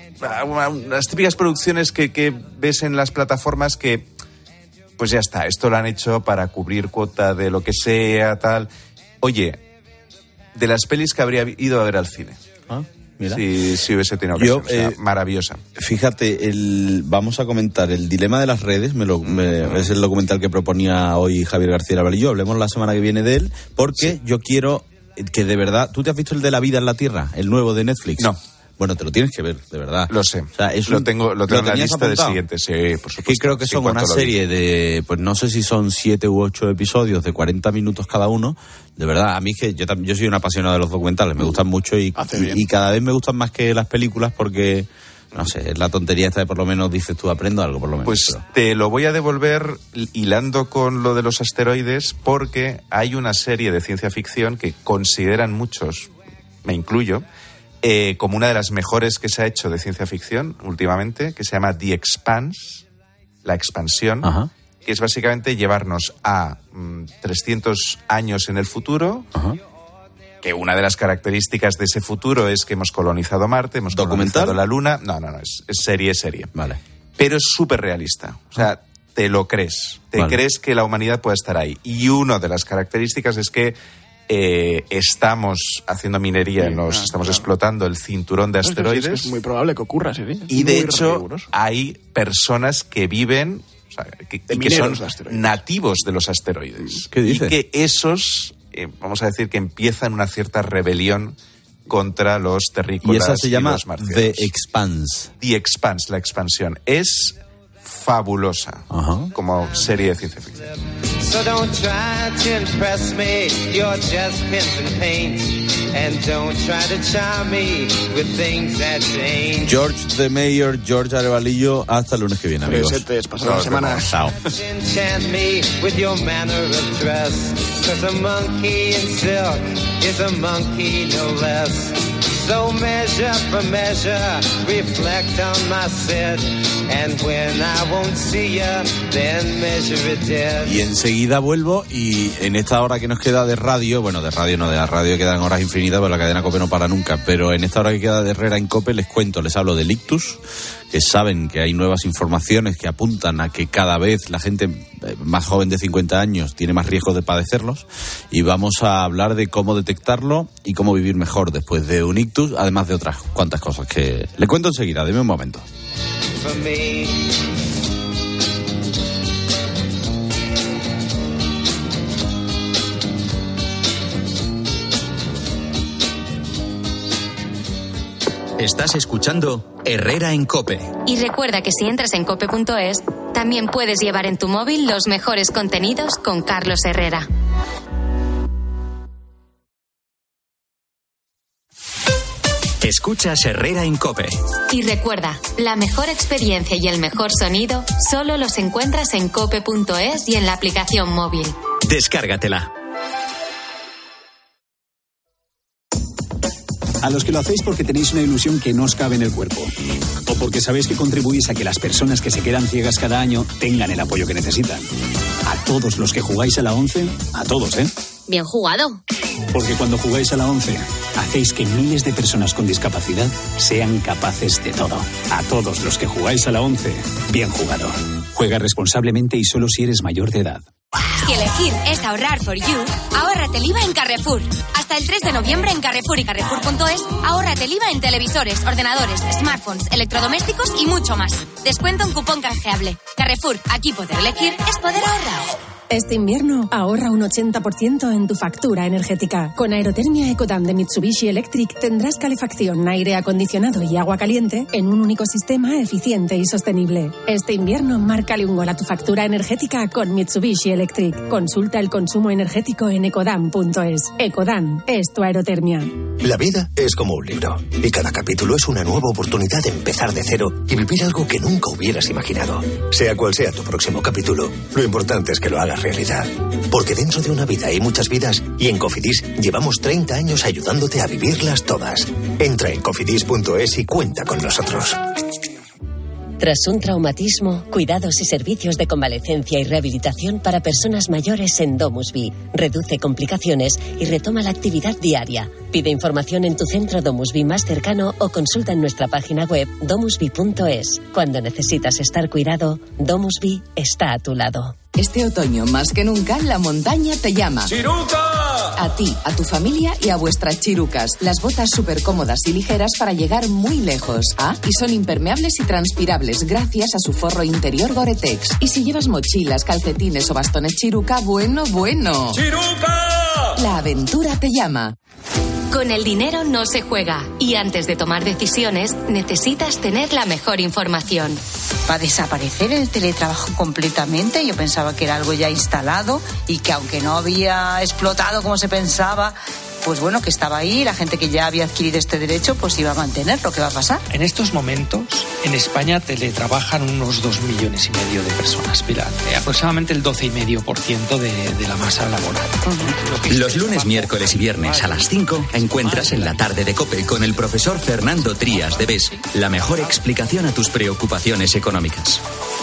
las típicas producciones que, que ves en las plataformas que, pues ya está, esto lo han hecho para cubrir cuota de lo que sea, tal. Oye, de las pelis que habría ido a ver al cine. Ah, mira. Si, si hubiese tenido ocasión. Yo, eh, o sea, maravillosa. Fíjate, el, vamos a comentar el dilema de las redes. Me lo, me, es el documental que proponía hoy Javier García Valillo. Hablemos la semana que viene de él, porque sí. yo quiero que de verdad... ¿Tú te has visto el de La vida en la Tierra? El nuevo de Netflix. No. Bueno, te lo tienes que ver, de verdad. Lo sé. O sea, es lo un, tengo, lo tengo ¿lo en la lista apuntado? de siguientes, sí, por supuesto. Que creo que son una serie de, pues no sé si son siete u ocho episodios de cuarenta minutos cada uno. De verdad, a mí es que yo, yo soy un apasionado de los documentales, me gustan mucho y, y, y cada vez me gustan más que las películas porque, no sé, es la tontería esta de por lo menos dices tú, aprendo algo por lo menos. Pues pero... te lo voy a devolver hilando con lo de los asteroides, porque hay una serie de ciencia ficción que consideran muchos, me incluyo, Eh, como una de las mejores que se ha hecho de ciencia ficción últimamente, que se llama The Expanse, la expansión, Ajá. que es básicamente llevarnos a mmm, trescientos años en el futuro, Ajá. que una de las características de ese futuro es que hemos colonizado Marte, hemos ¿Documental? colonizado la Luna. No, no, no, es, es serie, serie. Vale. Pero es súper realista. O sea, te lo crees. Te vale. crees que la humanidad puede estar ahí. Y una de las características es que Eh, estamos haciendo minería, sí, nos ah, estamos claro. explotando el cinturón de asteroides. Es, que es, que es muy probable que ocurra, sí. Y de muy hecho, riguroso. hay personas que viven, o sea, que, y que son nativos de los asteroides. ¿Qué dices? Y que esos, eh, vamos a decir, que empiezan una cierta rebelión contra los terrícolas. Y esa se llama los marcianos. The Expanse. The Expanse, la expansión. Es fabulosa, Ajá. como serie de ciencia ficción. So don't try to impress me, you're just pins and paint. And don't try to charm me with things that ain't. George the Mayor, George Arevalillo, hasta el lunes que viene, amigos. Besetes, pasada la semana. Chao. Enchant me with your manner of dress. Cause a monkey in silk is a monkey no less. So measure for measure, reflect on my set. And when I won't see ya, then measure it dead. Y enseguida vuelvo y en esta hora que nos queda de radio, bueno, de radio no, de la radio quedan horas infinitas, pero la cadena COPE no para nunca, pero en esta hora que queda de Herrera en COPE les cuento, les hablo del ictus, que saben que hay nuevas informaciones que apuntan a que cada vez la gente más joven de cincuenta años tiene más riesgo de padecerlos, y vamos a hablar de cómo detectarlo y cómo vivir mejor después de un ictus, además de otras cuantas cosas que le cuento enseguida. Deme un momento. For me. Estás escuchando Herrera en COPE. Y recuerda que si entras en cope punto es, también puedes llevar en tu móvil los mejores contenidos con Carlos Herrera. Escuchas Herrera en COPE. Y recuerda, la mejor experiencia y el mejor sonido solo los encuentras en cope punto es y en la aplicación móvil. Descárgatela. A los que lo hacéis porque tenéis una ilusión que no os cabe en el cuerpo. O porque sabéis que contribuís a que las personas que se quedan ciegas cada año tengan el apoyo que necesitan. A todos los que jugáis a la once, a todos, ¿eh? Bien jugado. Porque cuando jugáis a la once, hacéis que miles de personas con discapacidad sean capaces de todo. A todos los que jugáis a la once, bien jugado. Juega responsablemente y solo si eres mayor de edad. Si elegir es ahorrar for you, ahórrate el I V A en Carrefour. Hasta el tres de noviembre en Carrefour y Carrefour punto es, ahórrate el I V A en televisores, ordenadores, smartphones, electrodomésticos y mucho más. Descuento en cupón canjeable. Carrefour, aquí poder elegir es poder ahorrar. Este invierno ahorra un ochenta por ciento en tu factura energética. Con Aerotermia Ecodan de Mitsubishi Electric tendrás calefacción, aire acondicionado y agua caliente en un único sistema eficiente y sostenible. Este invierno márcale un gol a tu factura energética con Mitsubishi Electric. Consulta el consumo energético en ecodan punto es. Ecodan es tu aerotermia. La vida es como un libro y cada capítulo es una nueva oportunidad de empezar de cero y vivir algo que nunca hubieras imaginado. Sea cual sea tu próximo capítulo, lo importante es que lo hagas realidad. Porque dentro de una vida hay muchas vidas y en Cofidis llevamos treinta años ayudándote a vivirlas todas. Entra en cofidis punto es y cuenta con nosotros. Tras un traumatismo, cuidados y servicios de convalecencia y rehabilitación para personas mayores en DomusVi. Reduce complicaciones y retoma la actividad diaria. Pide información en tu centro DomusVi más cercano o consulta en nuestra página web domusvi punto es. Cuando necesitas estar cuidado, DomusVi está a tu lado. Este otoño, más que nunca, la montaña te llama. ¡Chiruca! A ti, a tu familia y a vuestras chirucas. Las botas súper cómodas y ligeras para llegar muy lejos. Ah, y son impermeables y transpirables gracias a su forro interior Gore-Tex. Y si llevas mochilas, calcetines o bastones chiruca, bueno, bueno. ¡Chiruca! La aventura te llama. Con el dinero no se juega y antes de tomar decisiones necesitas tener la mejor información. ¿Va a desaparecer el teletrabajo completamente? Yo pensaba que era algo ya instalado y que aunque no había explotado como se pensaba, pues bueno, que estaba ahí, la gente que ya había adquirido este derecho pues iba a mantenerlo. ¿Qué va a pasar? En estos momentos, en España teletrabajan unos dos millones y medio de personas, mira, aproximadamente el doce coma cinco por ciento de, de la masa laboral. Uh-huh. Los lunes, miércoles y viernes a las cinco encuentras en la tarde de COPE con el profesor Fernando Trías de B E S la mejor explicación a tus preocupaciones económicas.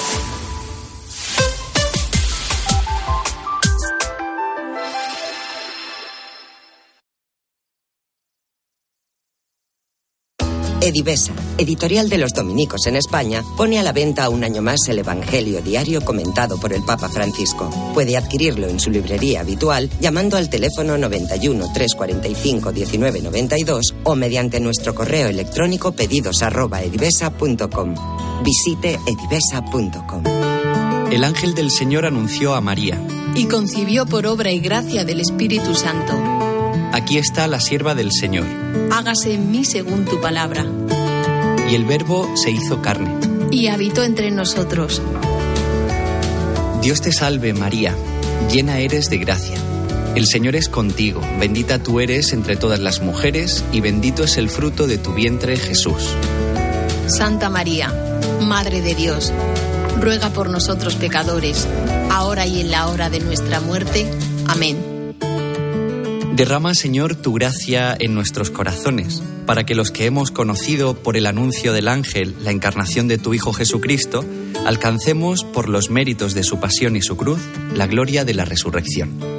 Edivesa, editorial de los dominicos en España, pone a la venta un año más el Evangelio diario comentado por el Papa Francisco. Puede adquirirlo en su librería habitual llamando al teléfono noventa y uno, trescientos cuarenta y cinco, diecinueve noventa y dos o mediante nuestro correo electrónico pedidos arroba edivesa punto com. Visite edivesa punto com. El ángel del Señor anunció a María. Y concibió por obra y gracia del Espíritu Santo. aquí está la sierva del Señor. Hágase en mí según tu palabra. Y el Verbo se hizo carne. Y habitó entre nosotros. Dios te salve, María, llena eres de gracia. El Señor es contigo, bendita tú eres entre todas las mujeres, y bendito es el fruto de tu vientre, Jesús. Santa María, Madre de Dios, ruega por nosotros pecadores, ahora y en la hora de nuestra muerte. Amén. Derrama, Señor, tu gracia en nuestros corazones, para que los que hemos conocido por el anuncio del ángel la encarnación de tu Hijo Jesucristo, alcancemos, por los méritos de su pasión y su cruz, la gloria de la resurrección.